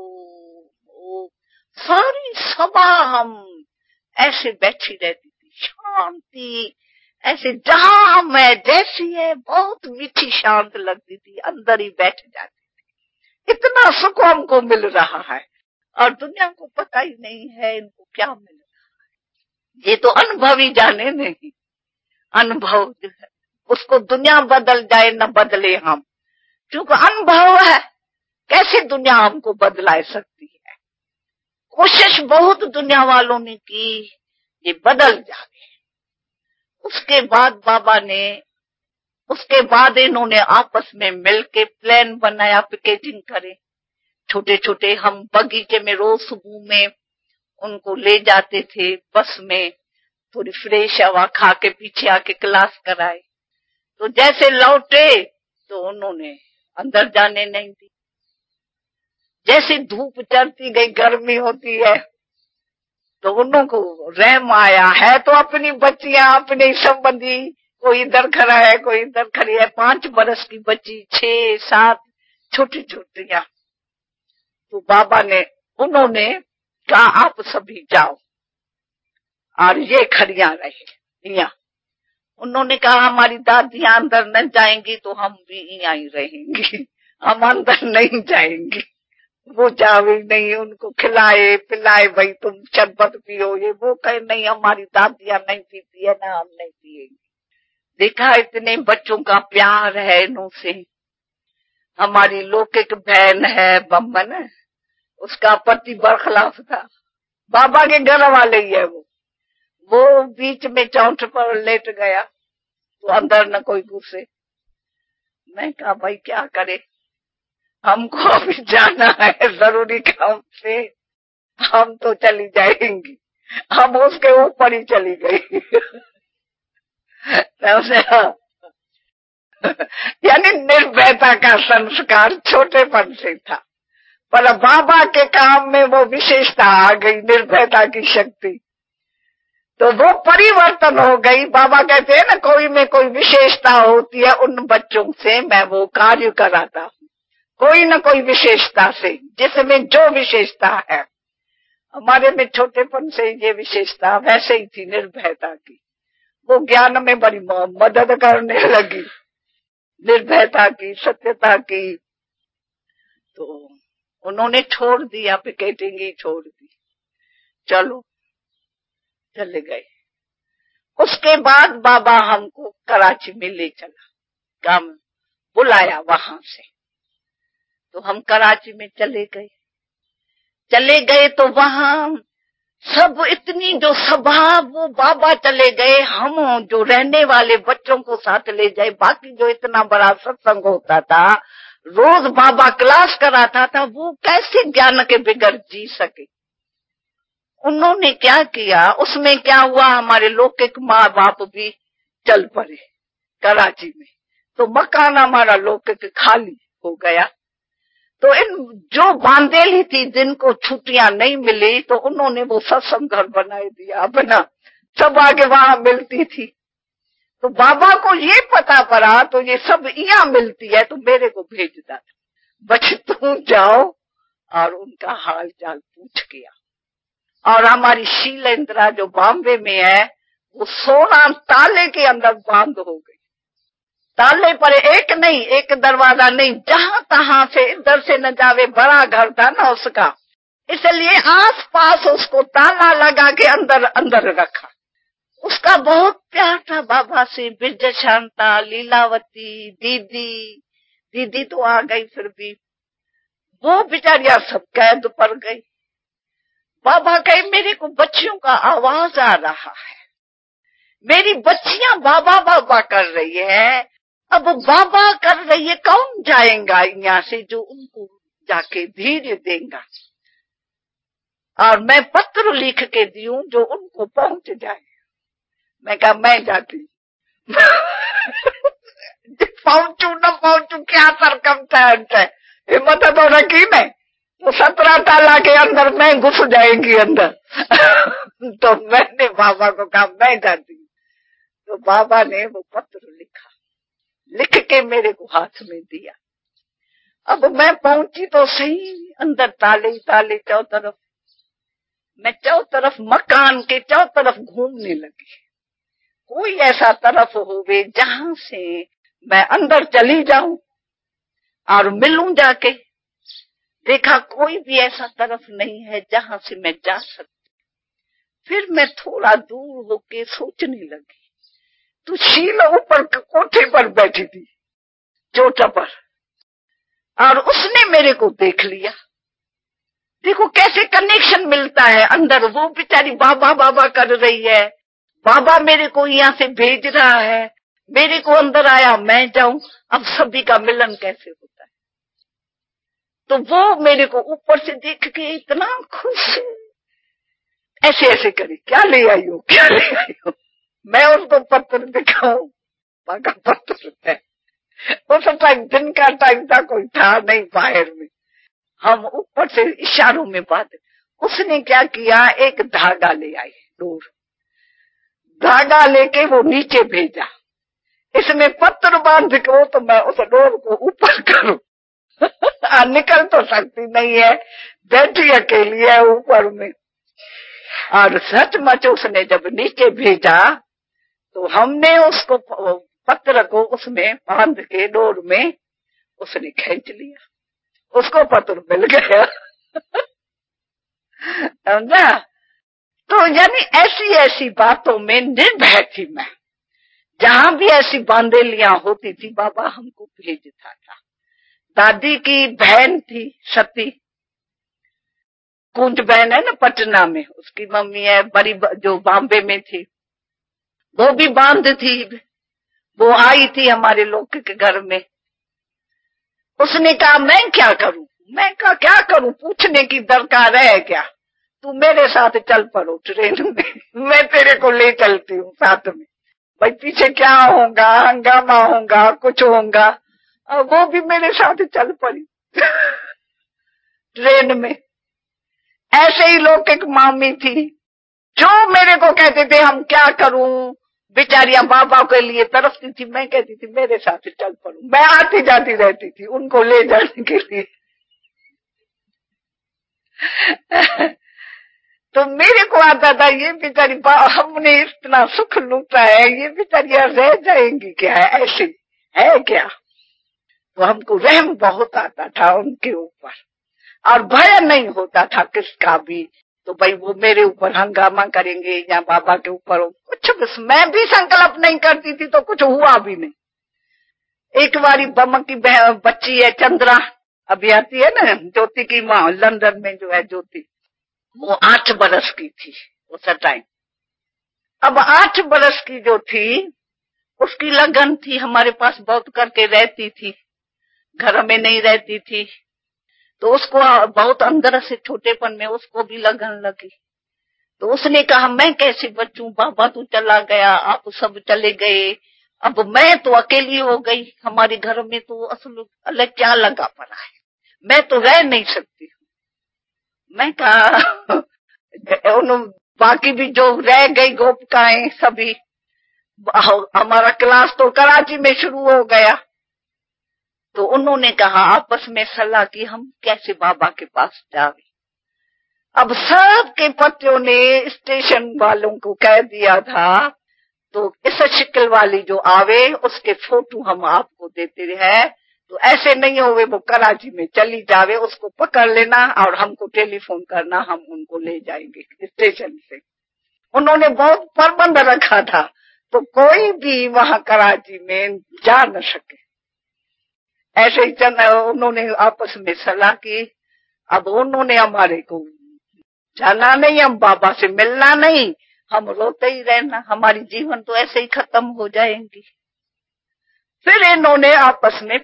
Speaker 1: ओ। सारी सभा हम ऐसे बैठी रहती थी, शांति ऐसे, जहां मैं जैसी है बहुत मीठी शांत लगती थी, अंदर ही बैठ जाती थी। इतना सुख हमको मिल रहा है और दुनिया को पता ही नहीं है इनको क्या मिल रहा है। ये तो अनुभव ही जाने, नहीं अनुभव उसको दुनिया बदल जाए न बदले हम, क्योंकि अनुभव है, कैसे दुनिया हमको बदला सकती है। कोशिश बहुत दुनिया वालों ने की ये बदल जाए। उसके बाद बाबा ने, उसके बाद इन्होंने आपस में मिलके प्लान बनाया, पिकेटिंग करे। छोटे छोटे हम बगीचे में रोज सुबह में उनको ले जाते थे, बस में थोड़ी फ्रेश हवा खा के पीछे आके क्लास कराए। तो जैसे लौटे तो उन्होंने अंदर जाने नहीं दी। जैसे धूप चढ़ती गई, गर्मी होती है, तो उन्हों को रहम आया, है तो अपनी बच्चियां, अपने संबंधी, कोई इधर खड़ा है कोई इधर खड़ी है, 5 बरस की बच्ची, 6-7 छोटी छोटियां। तो बाबा ने, उन्होंने कहा आप सभी जाओ और ये खड़ियां रहे यहाँ। उन्होंने कहा हमारी दादियां अंदर न जाएंगी तो हम भी यहाँ ही रहेंगी, हम अंदर नहीं जाएंगे। वो जावे नहीं, उनको खिलाए पिलाए, भाई तुम शरबत पियो, ये वो कहे नहीं हमारी दादियां नहीं पीती है ना, हम नहीं पिएंगे। देखा इतने बच्चों का प्यार है इनों से। हमारी लौकिक बहन है बम्बन, उसका पति बरखलाफ था, बाबा के घर वाले ही है वो बीच में चौंठ पर लेट गया तो अंदर न कोई घुसे। मैं कहा भाई क्या करे, हमको अभी जाना है जरूरी काम से, हम तो चली जाएंगी। हम उसके ऊपर ही चली गई। यानी निर्भयता का संस्कार छोटेपन से था, पर बाबा के काम में वो विशेषता आ गई, निर्भयता की शक्ति, तो वो परिवर्तन हो गई। बाबा कहते हैं ना, कोई में कोई विशेषता होती है, उन बच्चों से मैं वो कार्य कराता हूँ, कोई न कोई विशेषता से, जिसमें जो विशेषता है। हमारे में छोटेपन से ये विशेषता वैसे ही थी, निर्भयता की, वो ज्ञान में बड़ी मदद करने लगी, निर्भयता की, सत्यता की। तो उन्होंने छोड़ दिया, पिकेटिंग ही छोड़ दी, चलो चले गए। उसके बाद बाबा हमको कराची में ले चला, काम बुलाया वहां से, तो हम कराची में चले गए तो वहां सब इतनी जो सभा, वो बाबा चले गए, हम जो रहने वाले बच्चों को साथ ले जाए, बाकी जो इतना बड़ा सत्संग होता था, रोज बाबा क्लास कराता था, वो कैसे ज्ञान के बिगड़ जी सके। उन्होंने क्या किया, उसमें क्या हुआ, हमारे लौकिक माँ बाप भी चल पड़े कराची में, तो मकान हमारा लौकिक खाली हो गया। तो इन जो बांदेली थी जिनको छुट्टियां नहीं मिली, तो उन्होंने वो सत्संग घर बनाए दिया अपना, सब आगे वहां मिलती थी। तो बाबा को ये पता पड़ा, तो ये सब यहाँ मिलती है तो मेरे को भेज देता, बच्चे तुम जाओ और उनका हाल चाल पूछ के आओ। और हमारी शीलेंद्रा जो बॉम्बे में है, वो 16 ताले के अंदर बंद हो गई, ताले पर एक नहीं, एक दरवाजा नहीं, जहां तहां से इधर से न जावे, बड़ा घर था ना उसका, इसलिए आस पास उसको ताला लगा के अंदर रखा। उसका बहुत प्यार था बाबा से। बिरजा शांता, लीलावती, दीदी तो आ गई, फिर भी वो बेचारियां सब कैद पर गई। बाबा कहे मेरे को बच्चियों का आवाज आ रहा है, मेरी बच्चियां बाबा बाबा कर रही है। अब बाबा कर रही है, कौन जाएगा यहाँ से जो उनको जाके धीर्य देगा, और मैं पत्र लिख के दूं जो उनको पहुंच जाए। मैं कहा मैं जाती पहुंचू न पहुंचू क्या सरकमस्टेंस है, हिम्मत तो रखी नहीं तो 17 ताला के अंदर मैं घुस जाएगी अंदर तो मैंने बाबा को कहा मैं जाती। तो बाबा ने वो पत्र लिखा, लिख के मेरे को हाथ में दिया। अब मैं पहुंची तो सही, अंदर ताले ताले चारों तरफ। मैं चारों तरफ मकान के चारों तरफ घूमने लगी, कोई ऐसा तरफ होवे जहां से मैं अंदर चली जाऊं और मिलूं जाके। देखा कोई भी ऐसा तरफ नहीं है जहां से मैं जा सकती। फिर मैं थोड़ा दूर होके सोचने लगी, तो शीला ऊपर कोठे पर बैठी थी चोटा पर, और उसने मेरे को देख लिया। देखो कैसे कनेक्शन मिलता है अंदर। वो बेचारी बाबा बाबा कर रही है, बाबा मेरे को यहाँ से भेज रहा है, मेरे को अंदर आया मैं जाऊं। अब सभी का मिलन कैसे होता है। तो वो मेरे को ऊपर से देख के इतना खुश, ऐसे ऐसे करी, क्या ले आई हो क्या ले आई हो। मैं उसको पत्र दिखाऊं, बाका पत्र है। उस टाइम दिन का टाइम था, कोई था नहीं बाहर में, हम ऊपर से इशारों में बात। उसने क्या किया, एक धागा ले आई, डोर धागा लेके वो नीचे भेजा, इसमें पत्र बांध के तो मैं उस डोर को ऊपर करूं निकल तो सकती नहीं है, बैठी अकेली है ऊपर में। और सचमुच उसने जब नीचे भेजा तो हमने उसको पत्र को उसमें बांध के डोर में उसने खींच लिया, उसको पत्र मिल गया समझा। तो यानी ऐसी ऐसी बातों में निर्भय थी मैं। जहां भी ऐसी बांधेलियां होती थी बाबा हमको भेजता था। दादी की बहन थी सती, कुंज बहन है ना पटना में, उसकी मम्मी है बड़ी जो बॉम्बे में थी, वो भी बांध थी। वो आई थी हमारे लोग के घर में। उसने कहा मैं क्या करूं, मैं कहा क्या करूं, पूछने की दरकार है क्या, तू मेरे साथ चल पड़ो ट्रेन में मैं तेरे को ले चलती हूँ साथ में। भाई पीछे क्या होगा, हंगामा होगा, कुछ होगा। और वो भी मेरे साथ चल पड़ी ट्रेन में। ऐसे ही लोग एक मामी थी जो मेरे को कहते थे हम क्या करूं, बेचारियां बाबा के लिए तरसती थी। मैं कहती थी मेरे साथ चल पड़ो, मैं आती जाती रहती थी उनको ले जाने के लिए तो मेरे को आता था ये बेचारी हमने इतना सुख लूटा है, ये बेचारियां रह जाएंगी क्या, ऐसे है क्या। तो हमको रहम बहुत आता था उनके ऊपर, और भय नहीं होता था किसका भी। तो भाई वो मेरे ऊपर हंगामा करेंगे या बाबा के ऊपर कुछ, बस मैं भी संकल्प नहीं करती थी तो कुछ हुआ भी नहीं। एक बारी बम की बच्ची है चंद्रा, अभी आती है ना ज्योति की माँ, लंदन में जो है ज्योति, वो 8 बरस की थी उस टाइम। अब 8 बरस की जो थी उसकी लगन थी, हमारे पास बहुत करके रहती थी, घर में नहीं रहती थी। तो उसको बहुत अंदर से छोटेपन में उसको भी लगन लगी। तो उसने कहा मैं कैसे बचूं, बाबा तो चला गया, आप सब चले गए, अब मैं तो अकेली हो गई, हमारे घर में तो असल अलग क्या लगा पड़ा है, मैं तो रह नहीं सकती हूँ। मैं कहा बाकी भी जो रह गई गोपिकाएं सभी, हमारा क्लास तो कराची में शुरू हो गया। तो उन्होंने कहा आपस में सलाह की हम कैसे बाबा के पास जावे। अब सबके पतियों ने स्टेशन वालों को कह दिया था तो इस शिकल वाली जो आवे उसके फोटो हम आपको देते हैं, तो ऐसे नहीं होवे वो कराची में चली जावे, उसको पकड़ लेना और हमको टेलीफोन करना, हम उनको ले जाएंगे स्टेशन से। उन्होंने बहुत प्रबंध रखा था, तो कोई भी वहां कराची में जा न सके। ऐसे ही उन्होंने आपस में सलाह की। अब उन्होंने हमारे को जाना नहीं, हम बाबा से मिलना नहीं, हम रोते ही रहना, हमारी जीवन तो ऐसे ही खत्म हो जाएंगी। फिर इन्होंने आपस में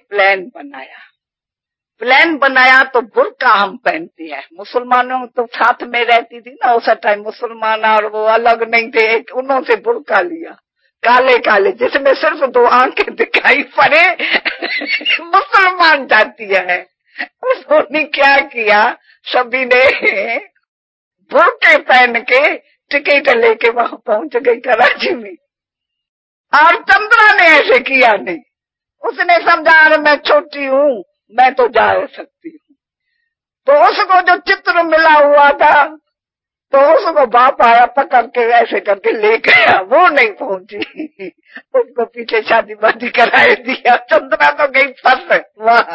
Speaker 1: प्लान बनाया तो बुर्का हम पहनती है। मुसलमानों तो साथ में रहती थी ना उस टाइम, मुसलमान और वो अलग नहीं थे। उन्होंने बुर्का लिया, काले काले, जिसमें सिर्फ 2 आंखें दिखाई पड़े मुसलमान जाती है। उन्होंने क्या किया, सभी ने बुर्के पहन के टिकट लेके वहां पहुंच गई कराची में। और चंद्रा ने ऐसे किया नहीं, उसने समझा मैं छोटी हूं, मैं तो जा सकती हूँ। तो उसको जो चित्र मिला हुआ था, तो उसको बाप आया पकड़ के ऐसे करके ले गया, वो नहीं पहुंची। उसको पीछे शादी वादी कराए दिया। चंद्रा तो गई फंस वहां।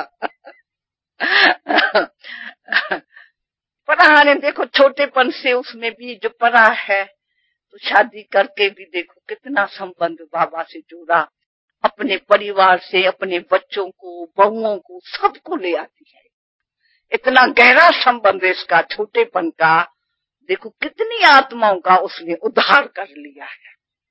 Speaker 1: पढ़ा ने देखो छोटेपन से उसमें भी जो पढ़ा है, तो शादी करके भी देखो कितना संबंध बाबा से जुड़ा, अपने परिवार से, अपने बच्चों को, बहुओं को, सबको ले आती है। इतना गहरा संबंध इसका छोटेपन का, देखो कितनी आत्माओं का उसने उद्धार कर लिया है।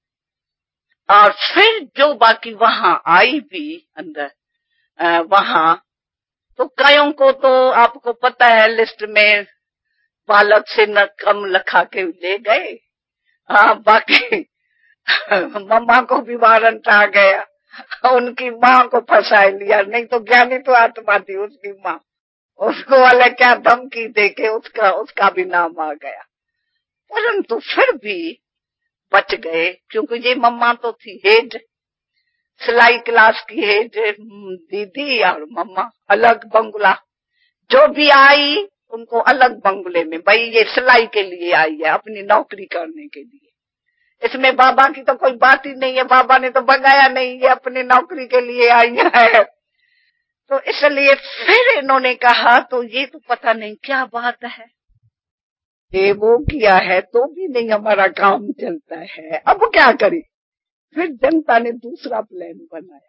Speaker 1: और फिर जो बाकी वहां आई भी अंदर, वहां तो कईयों को तो आपको पता है लिस्ट में बालक से न कम लिखा के ले गए। हाँ, बाकी मम्मा को भी वारंट आ गया, उनकी माँ को फंसा लिया। नहीं तो ज्ञानी तो आत्मा थी उसकी माँ, उसको वाले क्या धमकी देके उसका भी नाम आ गया। परंतु फिर भी बच गए, क्योंकि ये मम्मा तो थी हेड, सिलाई क्लास की हेड दीदी, और मम्मा अलग बंगला। जो भी आई उनको अलग बंगले में, भाई ये सिलाई के लिए आई है, अपनी नौकरी करने के लिए। इसमें बाबा की तो कोई बात ही नहीं है, बाबा ने तो भगाया नहीं, ये अपनी नौकरी के लिए आई है। तो इसलिए फिर इन्होंने कहा, तो ये तो पता नहीं क्या बात है, ये वो किया है तो भी नहीं हमारा काम चलता है, अब क्या करें। फिर जनता ने दूसरा प्लान बनाया।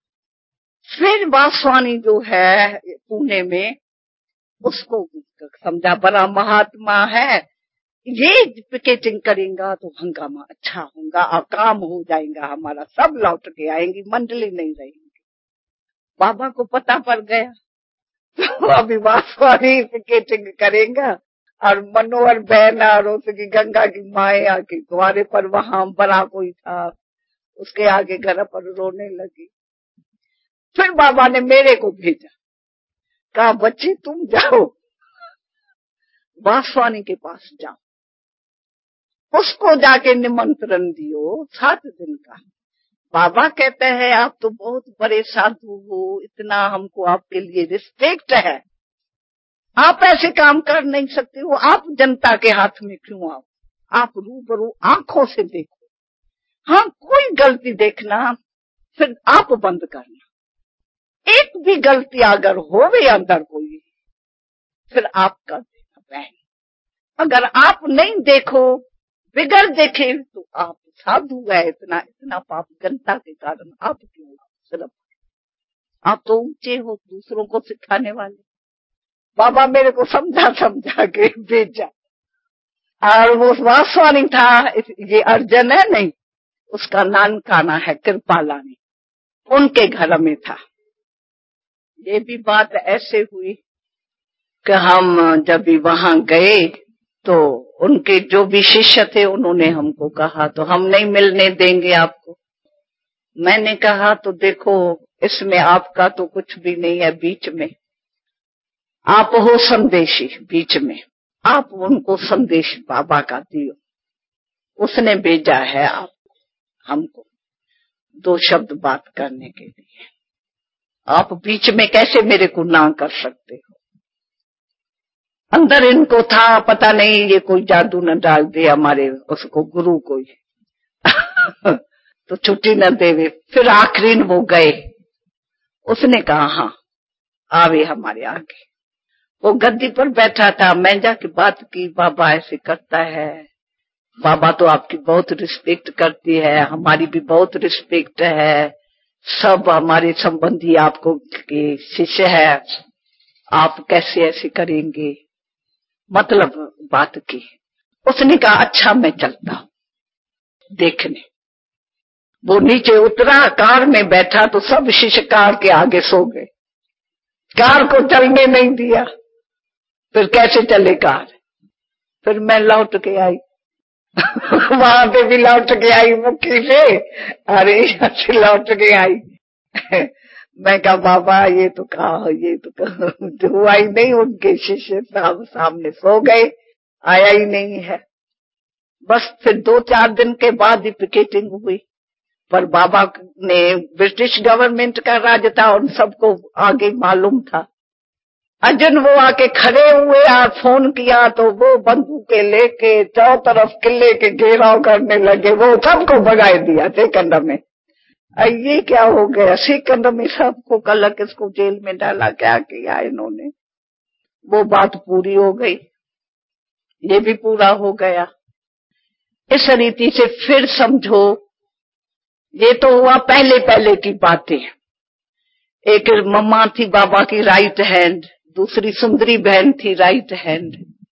Speaker 1: फिर वासवानी जो है पुणे में, उसको समझा बड़ा महात्मा है, ये पिकेटिंग करेगा तो हंगामा अच्छा होगा और काम हो जाएगा हमारा, सब लौट के आएंगी, मंडली नहीं रहेंगी। बाबा को पता पड़ गया, तो अभी वासवानी पिकेटिंग करेगा, और मनोहर बहन और उसकी गंगा की माए आके द्वारे पर, वहां बड़ा कोई था, उसके आगे घर पर रोने लगी। फिर बाबा ने मेरे को भेजा, कहा बच्ची तुम जाओ वासवानी के पास जाओ, उसको जाके निमंत्रण दियो 7 दिन का। बाबा कहते हैं आप तो बहुत बड़े साधु हो, इतना हमको आपके लिए रिस्पेक्ट है, आप ऐसे काम कर नहीं सकते हो, आप जनता के हाथ में क्यों आओ, आप रूबरू आंखों से देखो। हाँ, कोई गलती देखना फिर आप बंद करना, एक भी गलती अगर होवे अंदर कोई, फिर आप कर देना बहन। अगर आप नहीं देखो, बिगड़ देखे, तो आप साधु है, इतना पाप जनता के कारण आप क्यों, सिर्फ आप तो ऊंचे हो, दूसरों को सिखाने वाले। बाबा मेरे को समझा के भेजा, और वो वासवानी था, ये अर्जन है नहीं, उसका नानकाना है कृपालानी, उनके घर में था। ये भी बात ऐसे हुई कि हम जब भी वहां गए, तो उनके जो भी शिष्य थे उन्होंने हमको कहा, तो हम नहीं मिलने देंगे आपको। मैंने कहा तो देखो इसमें आपका तो कुछ भी नहीं है, बीच में आप हो संदेशी, बीच में आप उनको संदेश बाबा का दियो, उसने भेजा है आप हमको 2 शब्द बात करने के लिए, आप बीच में कैसे मेरे को ना कर सकते हो। अंदर इनको था पता नहीं ये कोई जादू न डाल दे हमारे उसको गुरु को तो छुट्टी न देवे। फिर आखिरी वो गए, उसने कहा हाँ आवे हमारे आगे। वो गद्दी पर बैठा था, मैं जाके बात की, बाबा ऐसे करता है, बाबा तो आपकी बहुत रिस्पेक्ट करती है, हमारी भी बहुत रिस्पेक्ट है। सब हमारे संबंधी आपको के शिष्य है, आप कैसे ऐसे करेंगे? मतलब बात की। उसने कहा अच्छा मैं चलता हूं देखने। वो नीचे उतरा, कार में बैठा तो सब शिष्य कार के आगे सो गए, कार को चलने नहीं दिया। फिर कैसे चले कार? फिर मैं लौट के आई वहां पे भी लौट के आई मुक्की से, अरे यहाँ से लौट के आई मैं कहा बाबा ये तो कहा, ये तो कहा, तो हुआ ही नहीं। उनके शिष्य साहब सामने सो गए, आया ही नहीं है। बस फिर 2-4 दिन के बाद ही पिकेटिंग हुई। पर बाबा ने, ब्रिटिश गवर्नमेंट का राज था, उन सबको आगे मालूम था। अर्जुन वो आके खड़े हुए और फोन किया तो वो बंदूकें लेके चारों तरफ किले के घेराव करने लगे, वो सबको भगा दिया सेकंड में। ये क्या हो गया? सेकंड में सबको कल किसको जेल में डाला, क्या किया इन्होंने? वो बात पूरी हो गई, ये भी पूरा हो गया। इस रीति से फिर समझो, ये तो हुआ पहले पहले की बातें। एक मम्मा थी बाबा की राइट हैंड, दूसरी सुंदरी बहन थी राइट हैंड।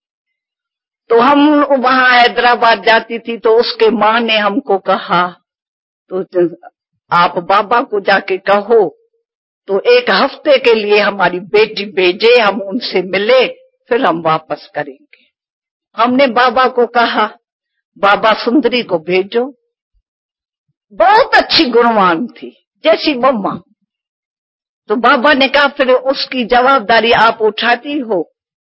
Speaker 1: तो हम वहां हैदराबाद जाती थी तो उसके माँ ने हमको कहा तो आप बाबा को जाके कहो तो 1 हफ्ते के लिए हमारी बेटी भेजे, हम उनसे मिले, फिर हम वापस करेंगे। हमने बाबा को कहा बाबा सुंदरी को भेजो, बहुत अच्छी गुणवान थी जैसी मम्मा। तो बाबा ने कहा फिर उसकी जवाबदारी आप उठाती हो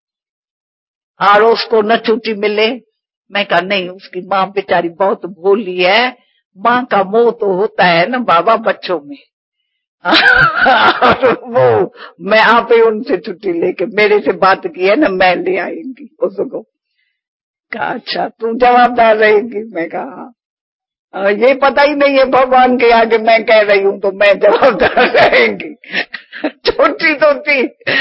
Speaker 1: और उसको न छुट्टी मिले? मैं कहा नहीं, उसकी माँ बेचारी बहुत भोली है, माँ का मोह तो होता है ना बाबा बच्चों में और वो मैं आप ही उनसे छुट्टी लेके, मेरे से बात की है ना, मैं ले आएंगी उसको। कहा अच्छा तू जवाबदार रहेगी? मैं कहा ये पता ही नहीं है भगवान के आगे मैं कह रही हूं तो मैं जवाबदार रहेंगी छोटी तो थी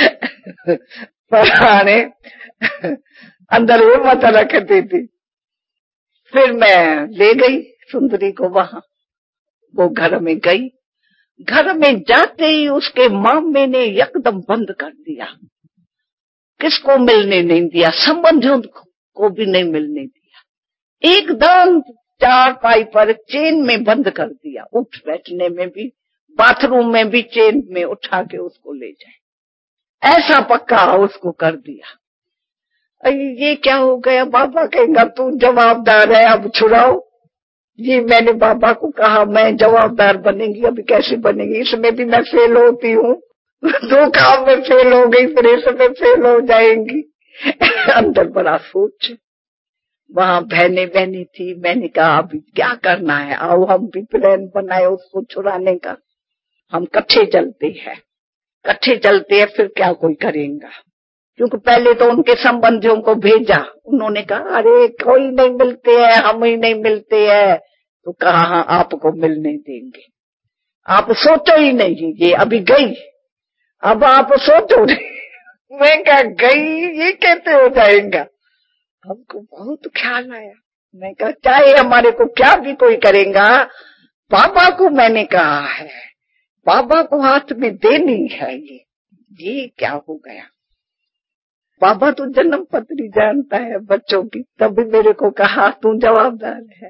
Speaker 1: पर अंदर हिम्मत रखती थी। फिर मैं ले गई सुंदरी को वहां, वो घर में गई। घर में जाते ही उसके मामे ने एकदम बंद कर दिया, किसको मिलने नहीं दिया, संबंधियों को भी नहीं मिलने दिया, एकदम चारपाई पर चेन में बंद कर दिया। उठ बैठने में भी, बाथरूम में भी चेन में उठा के उसको ले जाए, ऐसा पक्का उसको कर दिया। ये क्या हो गया? बाबा कहेगा तू जवाबदार है अब छुड़ाओ। ये मैंने बाबा को कहा मैं जवाबदार बनेगी, अभी कैसे बनेगी? इसमें भी मैं फेल होती हूँ 2 काम में फेल हो गई, फिर इसमें फेल हो जाएंगी अंदर बड़ा सोच। वहां बहने थी, मैंने कहा अभी क्या करना है, आओ हम भी प्लान बनाए उसको छुड़ाने का, हम कट्ठे चलते हैं फिर क्या कोई करेगा। क्योंकि पहले तो उनके संबंधियों को भेजा, उन्होंने कहा अरे कोई नहीं मिलते हैं, हम ही नहीं मिलते हैं। तो कहा हाँ आपको मिलने देंगे, आप सोचो ही नहीं, ये अभी गई, अब आप सोचो मैं क्या गई, ये कैसे हो जाएगा? हमको बहुत ख्याल आया। मैं कहा चाहे हमारे को क्या भी कोई करेगा, बाबा को मैंने कहा है, बाबा को हाथ में देनी है। ये क्या हो गया? बाबा तो जन्म पत्री जानता है बच्चों की, तभी मेरे को कहा तू जवाबदार है।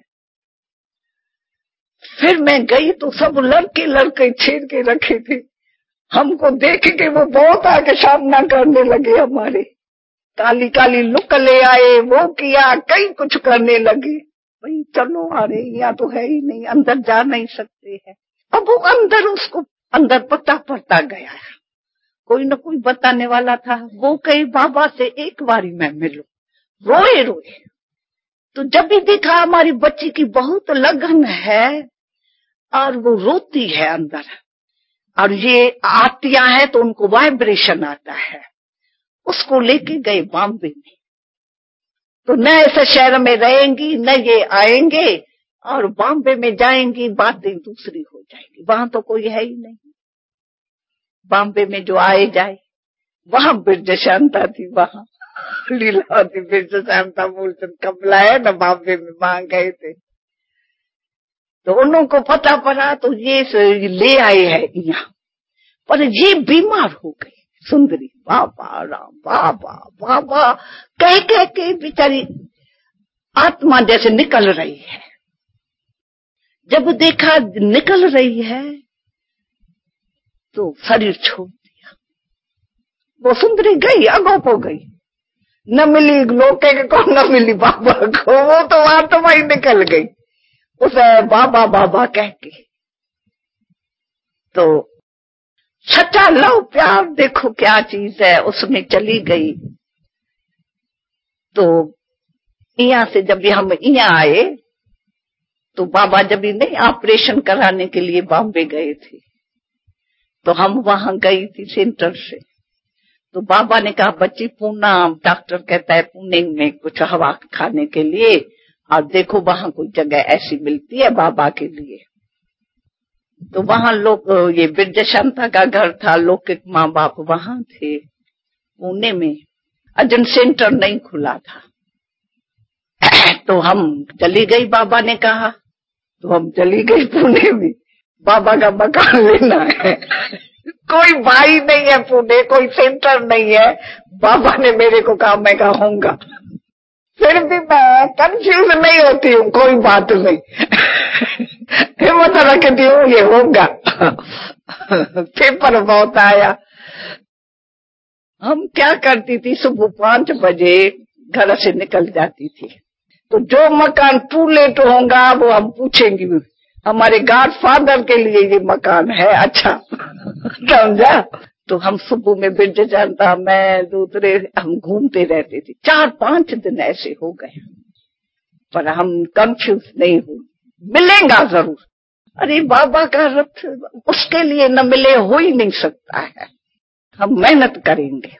Speaker 1: फिर मैं गई तो सब लड़के छेड़ के रखे थे, हमको देख के वो बहुत आके सामना करने लगे, हमारे काली काली लुक ले आए, वो किया, कई कुछ करने लगे। भाई चलो, अरे यहाँ तो है ही नहीं, अंदर जा नहीं सकते हैं। अब वो अंदर, उसको अंदर पता पड़ता गया, कोई न कोई बताने वाला था। वो कही बाबा से एक बारी मैं मिलूं, रोए तो जब भी देखा हमारी बच्ची की बहुत लगन है और वो रोती है अंदर, और ये आतियां है तो उनको वाइब्रेशन आता है, उसको लेके गए बॉम्बे में। तो न ऐसे शहर में रहेंगी न ये आएंगे, और बॉम्बे में जाएंगी बातें दूसरी हो जाएगी, वहां तो कोई है ही नहीं। बॉम्बे में जो आए जाए, वहां बिरज शांता थी, वहां लीलावती बिरजू शांता मूलचंद कमला है ना, बॉम्बे में मांग गए थे, तो उन को पता पड़ा तो ये ले आए हैं यहाँ। पर ये बीमार हो गई सुंदरी, बाबा राम बाबा बाबा कह कह के बेचारी आत्मा जैसे निकल रही है। जब देखा निकल रही है तो शरीर छोड़ दिया। वो सुंदरी गई, अगोप हो गई, न मिली लोके को, न मिली बाबा को, वो तो आत्मा ही निकल गई उसे बाबा बाबा कह के। तो सच्चा लव प्यार देखो क्या चीज है, उसमें चली गई। तो यहाँ से जब हम यहाँ आए तो बाबा जब नहीं ऑपरेशन कराने के लिए बॉम्बे गए थे, तो हम वहां गई थी सेंटर से। तो बाबा ने कहा बच्ची पूना, डॉक्टर कहता है पुणे में कुछ हवा खाने के लिए, और देखो वहां कोई जगह ऐसी मिलती है बाबा के लिए। तो वहां लोग, ये बिरजा शांता का घर था, लोग के माँ बाप वहां थे पुणे में, अर्जन सेंटर नहीं खुला था। तो हम चली गई, बाबा ने कहा, तो हम चली गई पुणे में, बाबा का मकान लेना है। कोई भाई नहीं है पुणे, कोई सेंटर नहीं है। बाबा ने मेरे को कहा, मैं कहूंगा, फिर भी मैं कंफ्यूज नहीं होती हूँ, कोई बात नहीं, हिम्मत रखती हूँ ये होगा। पेपर बहुत आया। हम क्या करती थी, सुबह 5 बजे घर से निकल जाती थी, तो जो मकान टू लेट होगा वो हम पूछेंगे, हमारे गॉडफादर के लिए ये मकान है, अच्छा समझा। तो हम सुबह में बिरजा जानता, मैं दूसरे, हम घूमते रहते थे। 4-5 दिन ऐसे हो गए, पर हम कंफ्यूज नहीं हुए, मिलेगा जरूर। अरे बाबा का रथ उसके लिए न मिले हो ही नहीं सकता है, हम मेहनत करेंगे।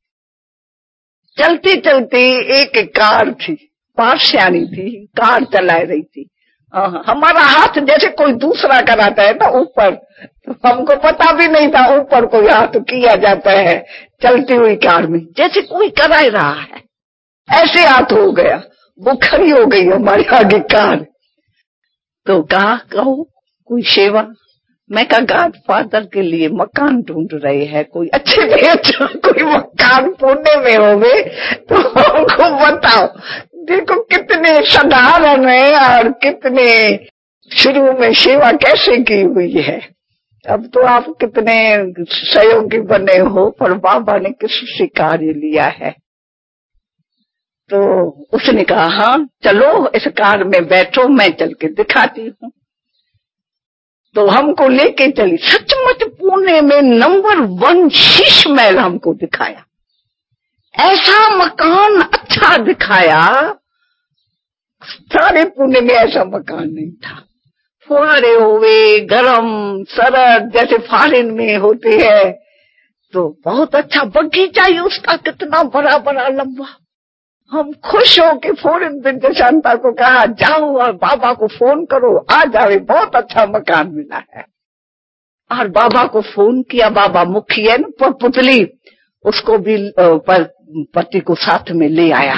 Speaker 1: चलते चलते एक कार थी, पार्श्यानी थी, कार चला रही थी। हमारा हाथ जैसे कोई दूसरा कराता है ना ऊपर, तो हमको पता भी नहीं था ऊपर कोई हाथ किया जाता है चलती हुई कार में, जैसे कोई करा रहा है, ऐसे हाथ हो गया। वो खड़ी हो गई हमारे आगे कार। तो कहा, कहो कोई सेवा? मैं कहा गॉडफादर के लिए मकान ढूंढ रहे हैं, कोई अच्छे में अच्छा कोई मकान पुणे में होवे तो हमको बताओ। देखो कितने साधारण है और कितने शुरू में सेवा कैसे की हुई है। अब तो आप कितने सहयोगी बने हो, पर बाबा ने किससे कार्य लिया है। तो उसने कहा, हाँ चलो इस कार में बैठो, मैं चल के दिखाती हूँ। तो हमको लेके चली, सचमुच पुणे में नंबर 1 शीश महल हमको दिखाया। ऐसा मकान अच्छा दिखाया, सारे पुणे में ऐसा मकान नहीं था। फुहारे हुए, गरम सरद जैसे फॉरेन में होते हैं, तो बहुत अच्छा बगीचा ही उसका, कितना बड़ा बड़ा लंबा। हम खुश हो के फौरन बिरजा शांता को कहा, जाओ और बाबा को फोन करो, आ जावे, बहुत अच्छा मकान मिला है। और बाबा को फोन किया, बाबा मुखी है ना पुतली, उसको भी पति को साथ में ले आया।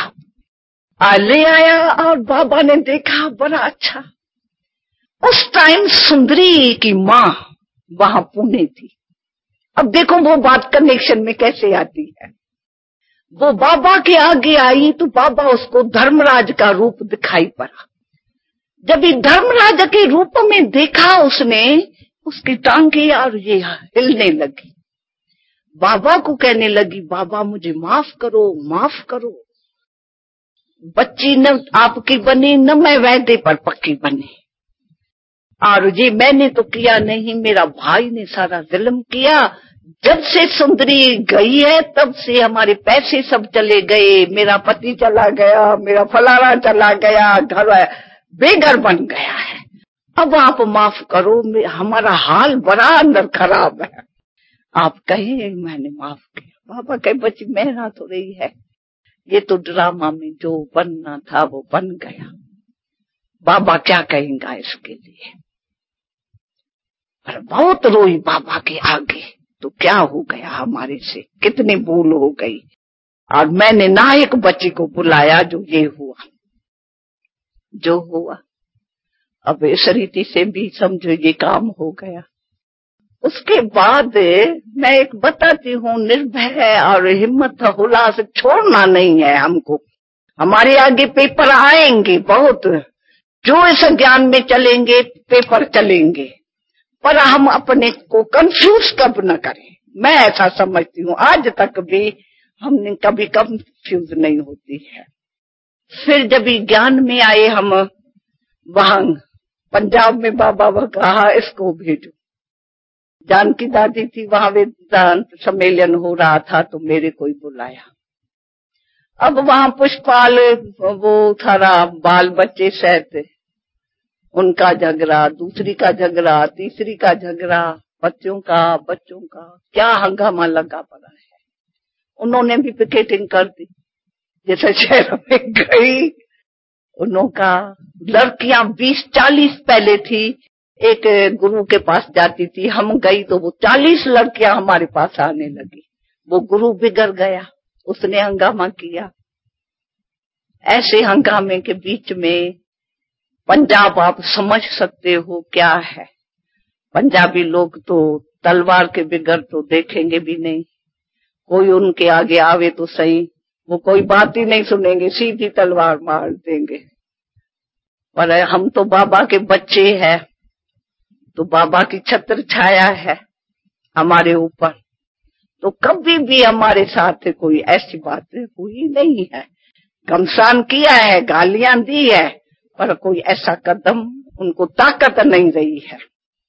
Speaker 1: और बाबा ने देखा, बड़ा अच्छा। उस टाइम सुंदरी की माँ वहां पुणे थी। अब देखो वो बात कनेक्शन में कैसे आती है। वो बाबा के आगे आई तो बाबा उसको धर्मराज का रूप दिखाई पड़ा। जब ये धर्मराज के रूप में देखा उसने, उसकी टांगे और ये हिलने लगी। बाबा को कहने लगी, बाबा मुझे माफ करो, माफ करो। बच्ची न आपकी बनी, न मैं वायदे पर पक्की बनी, और ये मैंने तो किया नहीं, मेरा भाई ने सारा जुल्म किया। जब से सुंदरी गई है तब से हमारे पैसे सब चले गए, मेरा पति चला गया, मेरा फलाना चला गया, घर बेघर बन गया है। अब आप माफ करो, हमारा हाल बड़ा अंदर खराब है, आप कहें मैंने माफ किया। बाबा कहे, बच्ची मेहनत हो रही है, ये तो ड्रामा में जो बनना था वो बन गया, बाबा क्या कहेंगा इसके लिए। पर बहुत रोई बाबा के आगे, तो क्या हो गया हमारे से, कितनी भूल हो गई। और मैंने नायक बच्ची को बुलाया, जो ये हुआ जो हुआ। अब इस रीति से भी समझो ये काम हो गया। उसके बाद मैं एक बताती हूँ, निर्भय और हिम्मत हुलास छोड़ना नहीं है हमको। हमारे आगे पेपर आएंगे बहुत, जो इस ज्ञान में चलेंगे पेपर चलेंगे, पर हम अपने को कंफ्यूज कब न करें। मैं ऐसा समझती हूँ, आज तक भी हमने कभी कंफ्यूज नहीं होती है। फिर जब ज्ञान में आए हम, वहां पंजाब में बाबा कहा इसको भेजो। जानकी दादी थी, वहां वेदांत सम्मेलन हो रहा था, तो मेरे को बुलाया। अब वहां पुष्पाल, वो सारा बाल बच्चे सहते, उनका झगड़ा, दूसरी का झगड़ा, तीसरी का झगड़ा, बच्चों का क्या हंगामा लगा पड़ा है। उन्होंने भी पिकेटिंग कर दी, जैसे शहर में गई उनका। लड़कियां 20-40 पहले थी, एक गुरु के पास जाती थी, हम गई तो वो 40 लड़कियां हमारे पास आने लगी। वो गुरु बिगड़ गया, उसने हंगामा किया। ऐसे हंगामे के बीच में पंजाब आप समझ सकते हो क्या है। पंजाबी लोग तो तलवार के बिगड़ तो देखेंगे भी नहीं, कोई उनके आगे आवे तो सही, वो कोई बात ही नहीं सुनेंगे, सीधी तलवार मार देंगे। पर हम तो बाबा के बच्चे हैं, तो बाबा की छत्र छाया है हमारे ऊपर, तो कभी भी हमारे साथ कोई ऐसी बात हुई नहीं है। घमसान किया है, गालियां दी है, पर कोई ऐसा कदम उनको ताकत नहीं रही है।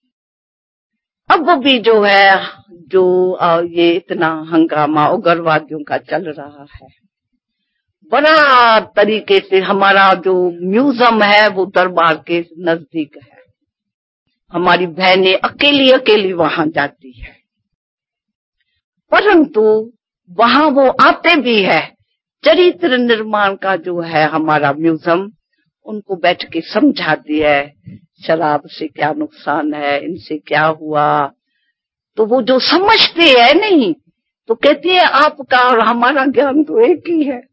Speaker 1: अब भी जो है, जो ये इतना हंगामा उग्रवादियों का चल रहा है, बड़ा तरीके से हमारा जो म्यूजियम है वो दरबार के नजदीक है। हमारी बहनें अकेली अकेली वहां जाती है, परंतु वहां वो आते भी है। चरित्र निर्माण का जो है हमारा म्यूजियम, उनको बैठ के समझाती है शराब से क्या नुकसान है, इनसे क्या हुआ। तो वो जो समझते हैं नहीं, तो कहती है आपका और हमारा ज्ञान तो एक ही है।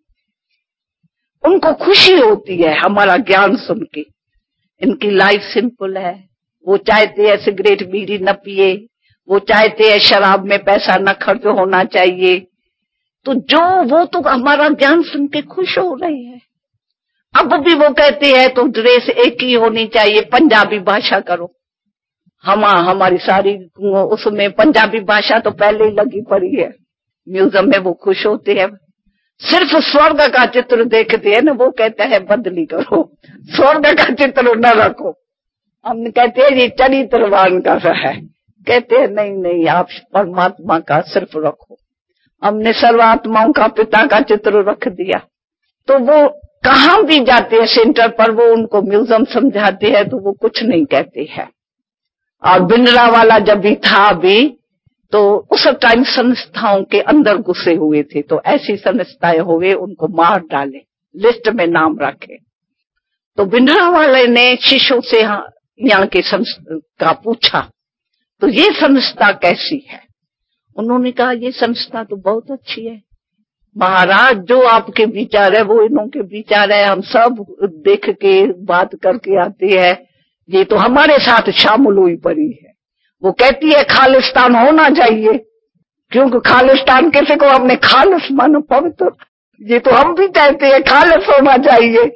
Speaker 1: उनको खुशी होती है हमारा ज्ञान सुन के। इनकी लाइफ सिंपल है, वो चाहते हैं सिगरेट बीड़ी न पिए, वो चाहते हैं शराब में पैसा न खर्च होना चाहिए। तो जो वो तो हमारा ज्ञान सुन के खुश हो रहे हैं। अब भी वो कहते हैं तो ड्रेस एक ही होनी चाहिए, पंजाबी भाषा करो। हमारी सारी उसमें पंजाबी भाषा तो पहले ही लगी पड़ी है। म्यूजियम में वो खुश होते हैं। सिर्फ स्वर्ग का चित्र देखते हैं ना, वो कहते हैं बदली करो, स्वर्ग का चित्र न रखो। हम कहते हैं ये चरित्रवान का है, कहते हैं नहीं नहीं आप परमात्मा का सिर्फ रखो। हमने सर्वात्माओं का पिता का चित्र रख दिया। तो वो कहां भी जाते हैं सेंटर पर, वो उनको म्यूजियम समझाते हैं तो वो कुछ नहीं कहते हैं। और बिंद्रा वाला जब भी था अभी, तो उस टाइम संस्थाओं के अंदर घुसे हुए थे, तो ऐसी संस्थाएं हुए उनको मार डाले, लिस्ट में नाम रखे। तो बिंद्रा वाले ने शिष्यों से यहाँ के संस्था पूछा तो ये संस्था कैसी है। उन्होंने कहा ये संस्था तो बहुत अच्छी है महाराज, जो आपके विचार है वो इन्हों के विचार है, हम सब देख के बात करके आते हैं, ये तो हमारे साथ शामिल हुई पड़ी है। वो कहती है खालिस्तान होना चाहिए, क्योंकि खालिस्तान किसी को हमने खालिस मानो पवित्र, ये तो हम भी कहते हैं खालिस होना चाहिए।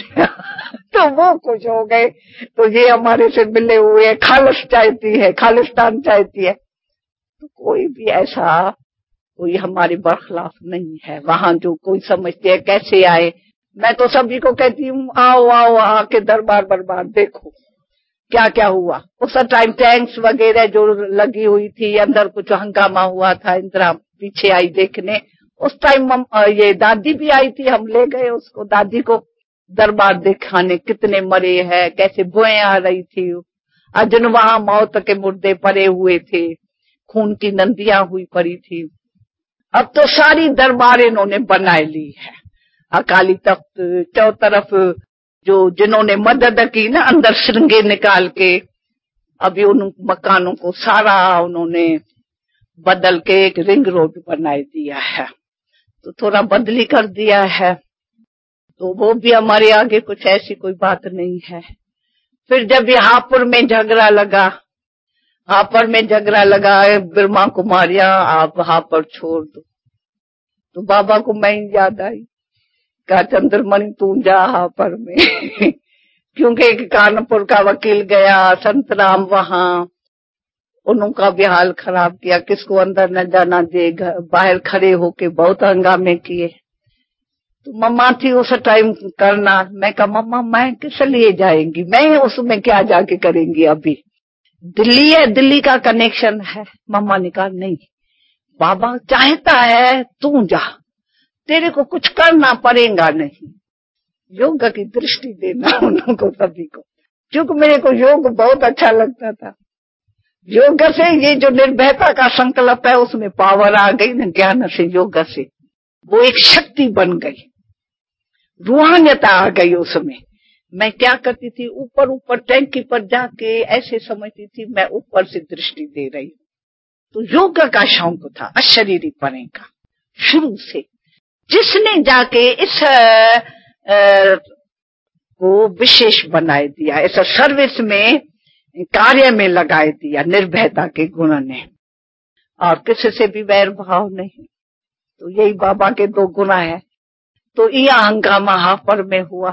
Speaker 1: तो वो खुश हो गए, तो ये हमारे से मिले हुए हैं, खालिस चाहती है, खालिस्तान चाहती है। तो कोई भी ऐसा कोई हमारे बरखिलाफ नहीं है। वहां जो कोई समझते हैं कैसे आए, मैं तो सभी को कहती हूँ आओ आओ आके दरबार बरबार देखो क्या क्या हुआ। उस टाइम टैंक्स वगैरह जो लगी हुई थी, अंदर कुछ हंगामा हुआ था, इंदिरा पीछे आई देखने। उस टाइम ये दादी भी आई थी, हम ले गए उसको, दादी को दरबार दिखाने, कितने मरे हैं, कैसे बुएं आ रही थी। अजन वहां मौत के मुर्दे पड़े हुए थे, खून की नंदियां हुई पड़ी थी। अब तो सारी दरबार इन्होंने बना ली है, अकाली तख्त चौतरफ, जो जिन्होंने मदद की ना अंदर श्रृंगे निकाल के, अभी उन मकानों को सारा उन्होंने बदल के एक रिंग रोड बना दिया है। तो थोड़ा बदली कर दिया है, तो वो भी हमारे आगे कुछ ऐसी कोई बात नहीं है। फिर जब हापुड़ में झगड़ा लगा, हापुड़ में झगड़ा लगा, ब्रह्मा कुमारियां आप हापुड़ छोड़ दो, तो बाबा को मैं याद आई, कहा चंद्रमणि तू जा हापुड़ में क्योंकि एक कानपुर का वकील गया, संत राम वहां, उनका भी हाल खराब किया, किसको अंदर न जाना दे, बाहर खड़े होके बहुत हंगामे किए। तो मम्मा थी उस टाइम करना, मैं कहा मम्मा मैं किस लिए जाएंगी, मैं उसमें क्या जाके करेंगी, अभी दिल्ली है, दिल्ली का कनेक्शन है। मम्मा ने कहा नहीं, बाबा चाहता है तू जा, तेरे को कुछ करना पड़ेगा नहीं। योग की दृष्टि देना उनको सभी को, क्योंकि मेरे को योग बहुत अच्छा लगता था। योग से ये जो निर्भयता का संकल्प है उसमें पावर आ गई न, ज्ञान से योग से वो एक शक्ति बन गई, रूहानियता आ गई उसमें। मैं क्या करती थी, ऊपर ऊपर टैंकी पर जाके ऐसे समझती थी मैं ऊपर से दृष्टि दे रही हूं। तो योग का शौक था अशरीरी पने का शुरू से। जिसने जाके इस को विशेष बनाए दिया, ऐसा सर्विस में कार्य में लगाए दिया निर्भयता के गुण ने, और किसी से भी वैर भाव नहीं। तो यही बाबा के दो गुण है। तो यह हंगामा हापुड़ में हुआ,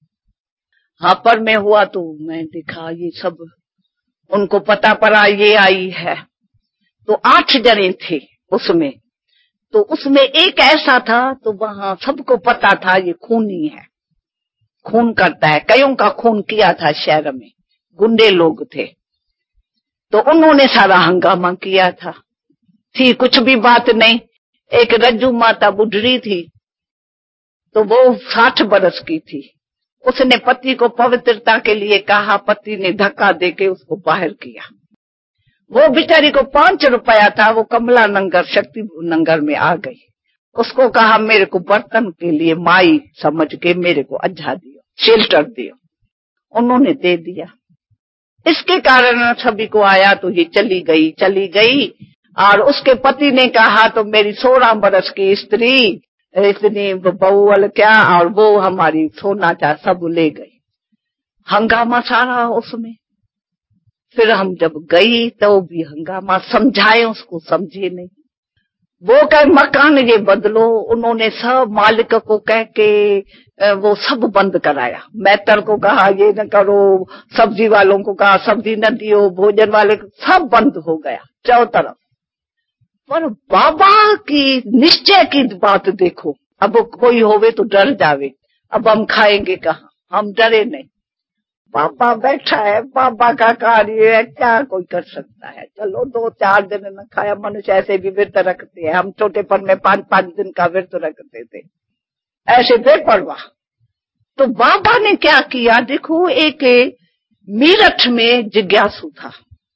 Speaker 1: हापुड़ में हुआ तो मैं देखा ये सब, उनको पता पड़ा ये आई है। तो 8 जने थे उसमें, तो उसमें एक ऐसा था तो वहां सबको पता था ये खूनी है, खून करता है, कईयों का खून किया था शहर में, गुंडे लोग थे। तो उन्होंने सारा हंगामा किया था, थी कुछ भी बात नहीं। एक रज्जू माता बुढ़ी थी, तो वो 60 बरस की थी, उसने पति को पवित्रता के लिए कहा, पति ने धक्का देके उसको बाहर किया। वो बेचारी को 5 रुपया था, वो कमला नगर शक्ति नगर में आ गई, उसको कहा मेरे को बर्तन के लिए माई समझ के मेरे को अज्जा दियो, शेल्टर दियो, उन्होंने दे दिया। इसके कारण सभी को आया, तो ये चली गई। और उसके पति ने कहा तो मेरी 16 बरस की स्त्री इतनी बहुअल क्या, और वो हमारी सोना चा सब ले गई, हंगामा सारा उसमें। फिर हम जब गई तो भी हंगामा, समझाए उसको, समझे नहीं। वो कहे मकान ये बदलो, उन्होंने सब मालिक को कह के वो सब बंद कराया। मैटर को कहा ये न करो, सब्जी वालों को कहा सब्जी न दियो, भोजन वाले को, सब बंद हो गया चारों तरफ। पर बाबा की निश्चय की बात देखो, अब कोई होवे तो डर जावे, अब हम खाएंगे कहाँ, हम डरे नहीं, बाबा बैठा है, बाबा का कार्य है, क्या कोई कर सकता है। चलो 2-4 दिन न खाया, मनुष्य ऐसे भी व्रत रखते हैं, हम छोटेपन में 5-5 दिन का व्रत रखते थे, ऐसे बेपरवाह। तो बाबा ने क्या किया देखो, एक मेरठ में जिज्ञासु था,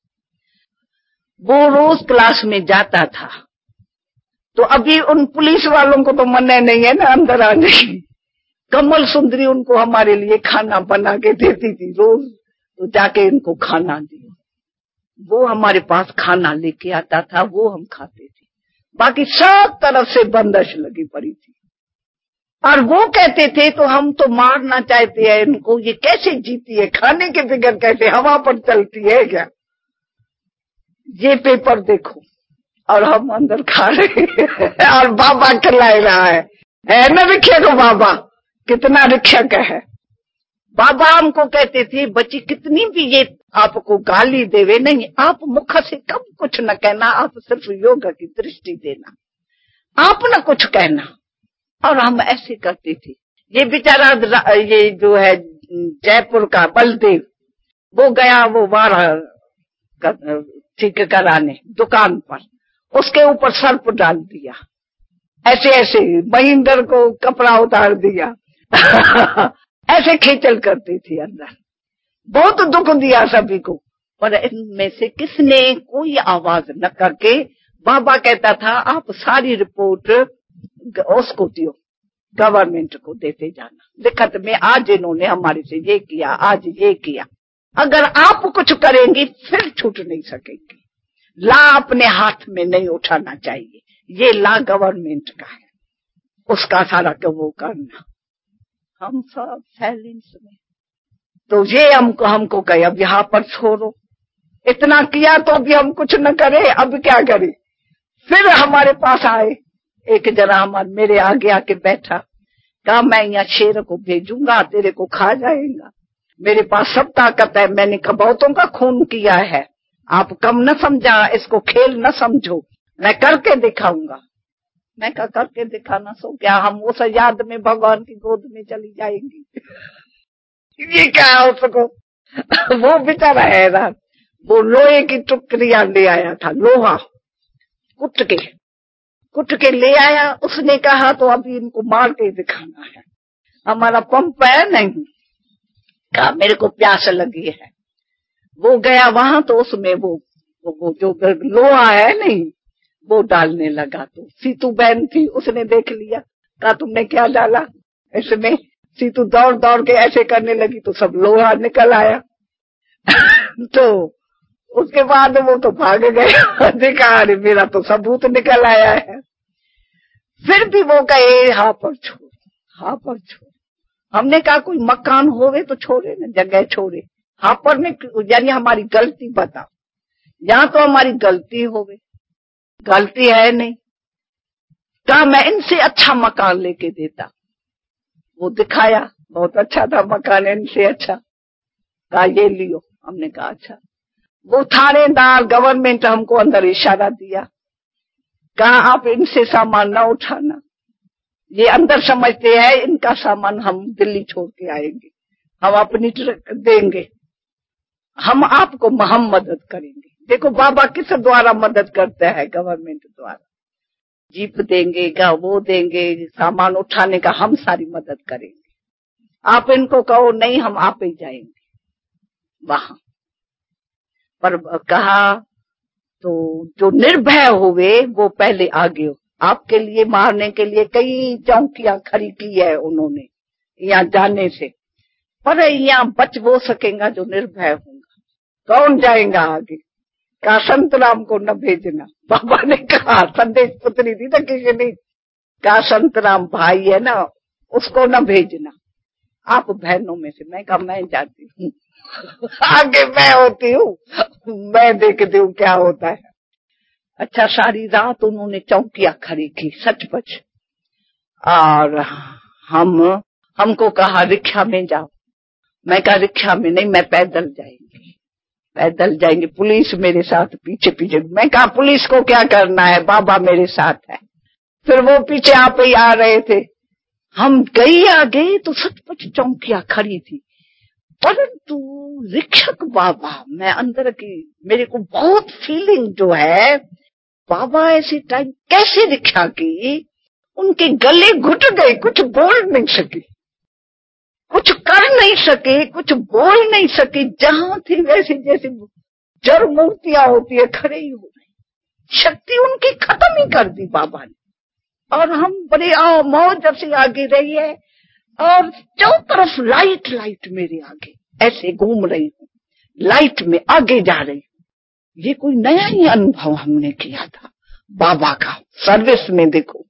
Speaker 1: वो रोज क्लास में जाता था। तो अभी उन पुलिस वालों को तो मना नहीं है ना अंदर आने की, कमल सुंदरी उनको हमारे लिए खाना बना के देती थी रोज, तो जाके इनको खाना दिया, वो हमारे पास खाना लेके आता था, वो हम खाते थे। बाकी सब तरफ से बंदिश लगी पड़ी थी, और वो कहते थे तो हम तो मारना चाहते हैं इनको, ये कैसे जीती है, खाने के बगैर कैसे हवा पर चलती है क्या, ये पेपर देखो, और हम अंदर खा रहे हैं और बाबा खिलाए रहा है ना। रिक्शा को बाबा कितना रिक्षक है। बाबा हमको कहते थे बच्ची कितनी भी ये आपको गाली देवे नहीं, आप मुख से कब कुछ न कहना, आप सिर्फ योग की दृष्टि देना, आप न कुछ कहना। और हम ऐसे करते थे। ये बेचारा ये जो है जयपुर का बलदेव, वो गया वो बारह ठीक कराने दुकान पर, उसके ऊपर सर्प डाल दिया, ऐसे ऐसे महेंद्र को कपड़ा उतार दिया ऐसे खेचल करती थी अंदर, बहुत दुख दिया सभी को। पर इनमें से किसने कोई आवाज न करके, बाबा कहता था आप सारी रिपोर्ट उसको दियो, गवर्नमेंट को देते जाना, लिखत में आज इन्होंने हमारे से ये किया, आज ये किया। अगर आप कुछ करेंगी फिर छूट नहीं सकेंगी। ला अपने हाथ में नहीं उठाना चाहिए, ये ला गवर्नमेंट का है। उसका सारा क्यों वो करना। हम सब साइलेंस में। तो ये हमको कहे अब यहाँ पर छोड़ो, इतना किया तो भी हम कुछ न करे, अब क्या करें। फिर हमारे पास आए एक जना, मेरे आगे आके बैठा, कहा मैं यहाँ शेर को भेजूंगा, तेरे को खा जाएगा, मेरे पास सब ताकत है। मैंने कबूतरों का खून किया है, आप कम न समझा, इसको खेल न समझो, मैं करके दिखाऊंगा। मैं कहा करके दिखाना सो क्या, हम उस याद में भगवान की गोद में चली जाएंगी। ये क्या उसको, वो बेचारा हैरान, वो लोहे की टुकड़ियां ले आया था, लोहा कुट के ले आया। उसने कहा तो अभी इनको मार के दिखाना है, हमारा पंप है नहीं। कहा मेरे को प्यास लगी है। वो गया वहां तो उसमें वो जो लोहा है नहीं वो डालने लगा। तो सीतू बहन थी, उसने देख लिया, कहा तुमने क्या डाला इसमें। सीतू दौड़ दौड़ के ऐसे करने लगी तो सब लोहा निकल आया। तो उसके बाद वो तो भाग गया, देखा अरे मेरा तो सबूत निकल आया है। फिर भी वो कहे हाँ पर छोड़। हमने कहा कोई मकान होवे तो छोड़े न, जगह छोड़े, हाँ पर ने यानी हमारी गलती बताओ, यहाँ तो हमारी गलती होवे, गलती है नहीं। कहा मैं इनसे अच्छा मकान लेके देता। वो दिखाया, बहुत अच्छा था मकान, इनसे अच्छा। कहा ये लियो। हमने कहा अच्छा। वो थानेदार गवर्नमेंट हमको अंदर इशारा दिया, कहा आप इनसे सामान ना उठाना, ये अंदर समझते हैं इनका सामान हम दिल्ली छोड़ के आएंगे, हम अपनी ट्रक देंगे, हम आपको हम मदद करेंगे। देखो बाबा किस द्वारा मदद करते हैं, गवर्नमेंट द्वारा, जीप देंगे, वो देंगे, सामान उठाने का हम सारी मदद करेंगे। आप इनको कहो नहीं, हम आप ही जाएंगे वहां पर। कहा तो जो निर्भय हुए वो पहले आगे हो, आपके लिए मारने के लिए कई चौकियां खड़ी की है उन्होंने यहाँ जाने से, पर यहाँ बच वो सकेगा जो निर्भय होगा। कौन जाएगा आगे। कहा संतराम को न भेजना। बाबा ने कहा, संदेश पुत्री थी ना किसी ने, कहा संतराम भाई है ना, उसको न भेजना, आप बहनों में से। मैं कहा मैं जाती हूँ, आगे मैं होती हूँ, मैं देखती हूँ क्या होता है। अच्छा सारी रात उन्होंने चौकियां खड़ी की सचपच, और हमको कहा रिक्शा में जाओ। मैं कहा रिक्शा में नहीं, मैं पैदल जाएंगे, पुलिस मेरे साथ पीछे। मैं कहा पुलिस को क्या करना है, बाबा मेरे साथ है। फिर वो पीछे आप ही आ रहे थे, हम गई आगे तो सचपच चौकियां खड़ी थी, परंतु रिक्शक बाबा, मैं अंदर की मेरे को बहुत फीलिंग जो है, बाबा ऐसे टाइम कैसे रिक्शा की, उनके गले घुट गए, कुछ बोल नहीं सके, कुछ कर नहीं सके, कुछ बोल नहीं सके, जहां थी वैसे जैसे जड़ मूर्तियां होती है खड़े ही हो गई, शक्ति उनकी खत्म ही कर दी बाबा ने। और हम बड़े मौज से आगे रही है, और चारों तरफ लाइट मेरे आगे ऐसे घूम रही हूँ, लाइट में आगे जा रही हूँ। ये कोई नया ही अनुभव हमने किया था बाबा का सर्विस में। देखो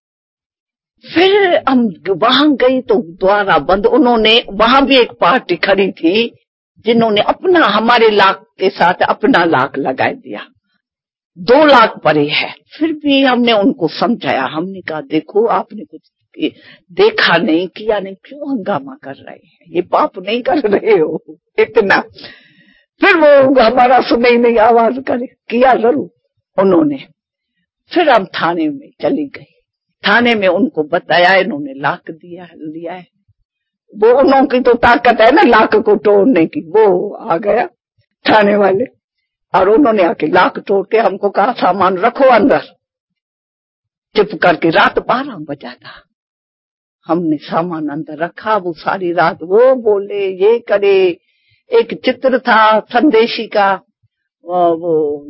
Speaker 1: फिर हम वहां गई तो द्वारा बंद, उन्होंने वहां भी एक पार्टी खड़ी थी जिन्होंने अपना हमारे लाख के साथ अपना लाख लगा दिया, 2 लाख परे है। फिर भी हमने उनको समझाया, हमने कहा देखो आपने कुछ देखा नहीं किया नहीं, क्यों हंगामा कर रहे हैं, ये पाप नहीं कर रहे हो इतना। फिर वो हमारा सुने ही नहीं, आवाज करे किया जरूर उन्होंने। फिर हम थाने में चली गई, थाने में उनको बताया, इन्होंने लाख लिया है। वो उन्हों की तो ताकत है ना लाख को तोड़ने की, वो आ गया थाने वाले, और उन्होंने आके लाख तोड़ के हमको कहा सामान रखो अंदर। चुप करके रात 12 बजा था, हमने सामान अंदर रखा। वो सारी रात वो बोले ये करे। एक चित्र था संदेशी का, वो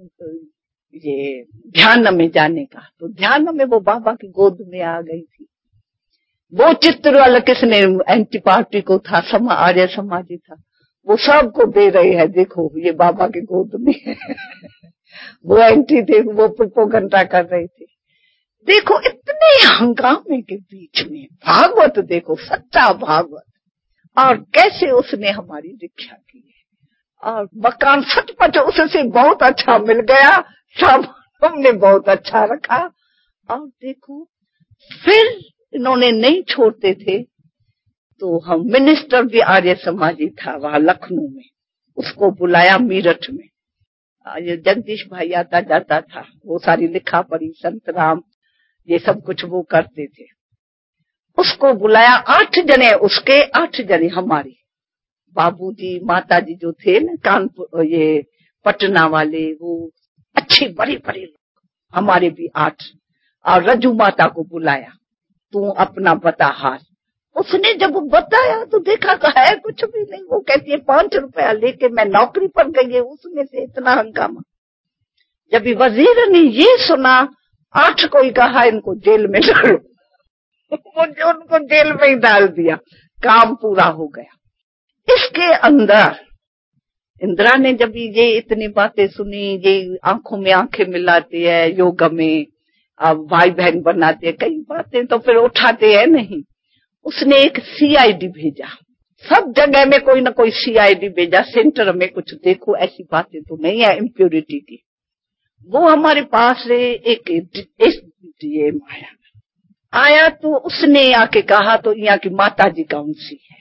Speaker 1: ये ध्यान में जाने का, तो ध्यान में वो बाबा की गोद में आ गई थी। वो चित्र वाला किसने एंटी पार्टी को था, आर्य समाजी था, वो सबको दे रहे हैं, देखो ये बाबा की गोद में है। वो एंटी थे, वो प्रोपेगेंडा कर रहे थे। देखो इतने हंगामे के बीच में भागवत देखो, सच्चा भागवत, और कैसे उसने हमारी रक्षा की है। और मकान सचमुच उससे बहुत अच्छा मिल गया, सब हमने बहुत अच्छा रखा। और देखो फिर इन्होंने नहीं छोड़ते थे, तो हम मिनिस्टर भी आर्य समाजी था वहां लखनऊ में, उसको बुलाया मीरठ में। ये जगदीश भाई आता जाता था, वो सारी लिखा पढ़ी संतराम ये सब कुछ वो करते थे। उसको बुलाया, 8 जने उसके, 8 जने हमारे, बाबूजी माताजी जो थे ना कानपुर ये पटना वाले, वो अच्छे बड़े बड़े लोग, हमारे भी 8। और रजू माता को बुलाया, तू अपना बता हाल। उसने जब बताया तो देखा तो है कुछ भी नहीं। वो कहती है 5 रुपया लेके मैं नौकरी पर गई है, उसमें से इतना हंगामा। जब वजीर ने ये सुना, 8 को ही कहा इनको जेल में डालो। वो उनको जेल में ही डाल दिया, काम पूरा हो गया। इसके अंदर इंदिरा ने जब ये इतनी बातें सुनी, ये आंखों में आंखें मिलाती है, योग में अब भाई बहन बनाते हैं, कई बातें तो फिर उठाते हैं नहीं। उसने एक सीआईडी भेजा, सब जगह में कोई ना कोई सीआईडी भेजा, सेंटर में कुछ देखो ऐसी बातें तो नहीं है इम्प्योरिटी की। वो हमारे पास से एक डीएम आया तो उसने आके कहा, तो यहाँ की माता जी कौन सी है,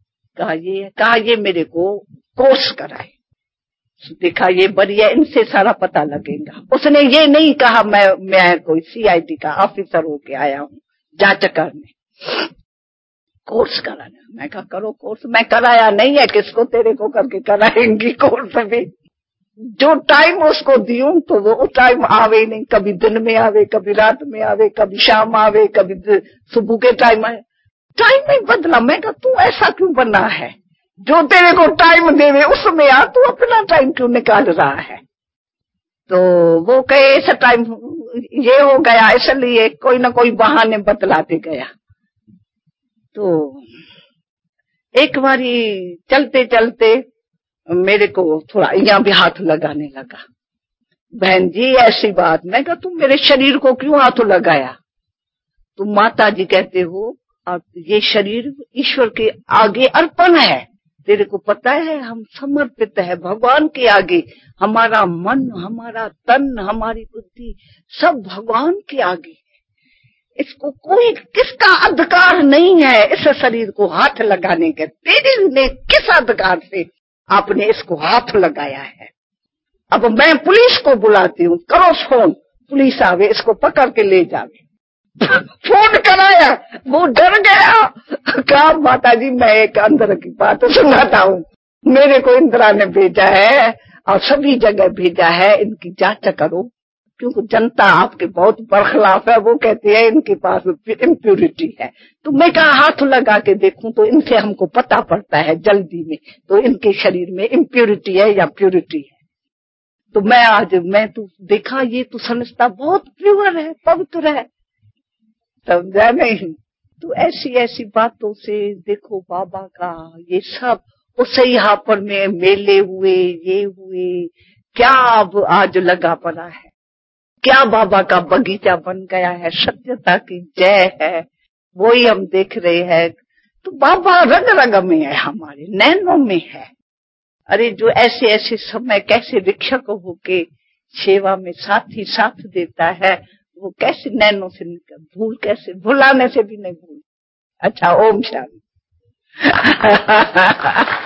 Speaker 1: कहा ये मेरे को कोर्स कराए। देखा ये बढ़िया, इनसे सारा पता लगेगा। उसने ये नहीं कहा मैं कोई सीआईडी का ऑफिसर होके आया हूँ जांच करने, कोर्स कराना। मैं कहा करो कोर्स, मैं कराया नहीं है, किसको तेरे को करके कराएंगी कोर्स भी। जो टाइम उसको दियूं तो वो टाइम आवे नहीं, कभी दिन में आवे, कभी रात में आवे, कभी शाम आवे, कभी सुबह के टाइम आए, टाइम नहीं बदला। मैं कहा तू ऐसा क्यों बना है, जो तेरे को टाइम देवे उसमें आ, तू अपना टाइम क्यों निकाल रहा है। तो वो कहे ऐसा टाइम ये हो गया, इसलिए कोई ना कोई बहाने बतलाते गया। तो एक बारी चलते चलते मेरे को थोड़ा यहाँ भी हाथ लगाने लगा, बहन जी ऐसी बात। मैं कहा तुम मेरे शरीर को क्यों हाथ लगाया, तुम माता जी कहते हो और ये शरीर ईश्वर के आगे अर्पण है, तेरे को पता है हम समर्पित है भगवान के आगे। हमारा मन, हमारा तन, हमारी बुद्धि सब भगवान के आगे है। इसको कोई, किसका अधिकार नहीं है इस शरीर को हाथ लगाने के। तेरे ने किस अधिकार से आपने इसको हाथ लगाया है। अब मैं पुलिस को बुलाती हूँ, करो फोन, पुलिस आवे इसको पकड़ के ले जावे। फोन कराया, वो डर गया, कहा माता जी मैं एक अंदर की बात सुनाता हूँ, मेरे को इंदिरा ने भेजा है और सभी जगह भेजा है, इनकी जांच करो, क्योंकि जनता आपके बहुत बरखिलाफ है। वो कहते हैं इनके पास इम्प्योरिटी है। तो मैं कहा हाथ लगा के देखूं तो इनसे हमको पता पड़ता है जल्दी में, तो इनके शरीर में इम्प्योरिटी है या प्योरिटी है। तो मैं तो देखा ये तो समझता बहुत प्योर है, पवित्र है, समझा नहीं। तो ऐसी ऐसी बातों से देखो बाबा का ये सब, उससे यहाँ पर में मेले हुए, ये हुए, क्या अब आज लगा पड़ा है, क्या बाबा का बगीचा बन गया है। सत्यता की जय है, वही हम देख रहे हैं। तो बाबा रग रग में है, हमारे नैनों में है। अरे जो ऐसे ऐसे समय कैसे शिक्षक होके सेवा में साथ ही साथ देता है, वो कैसे नैनों से निकल, भूल कैसे, भुलाने से भी नहीं भूल। अच्छा, ओम शांति।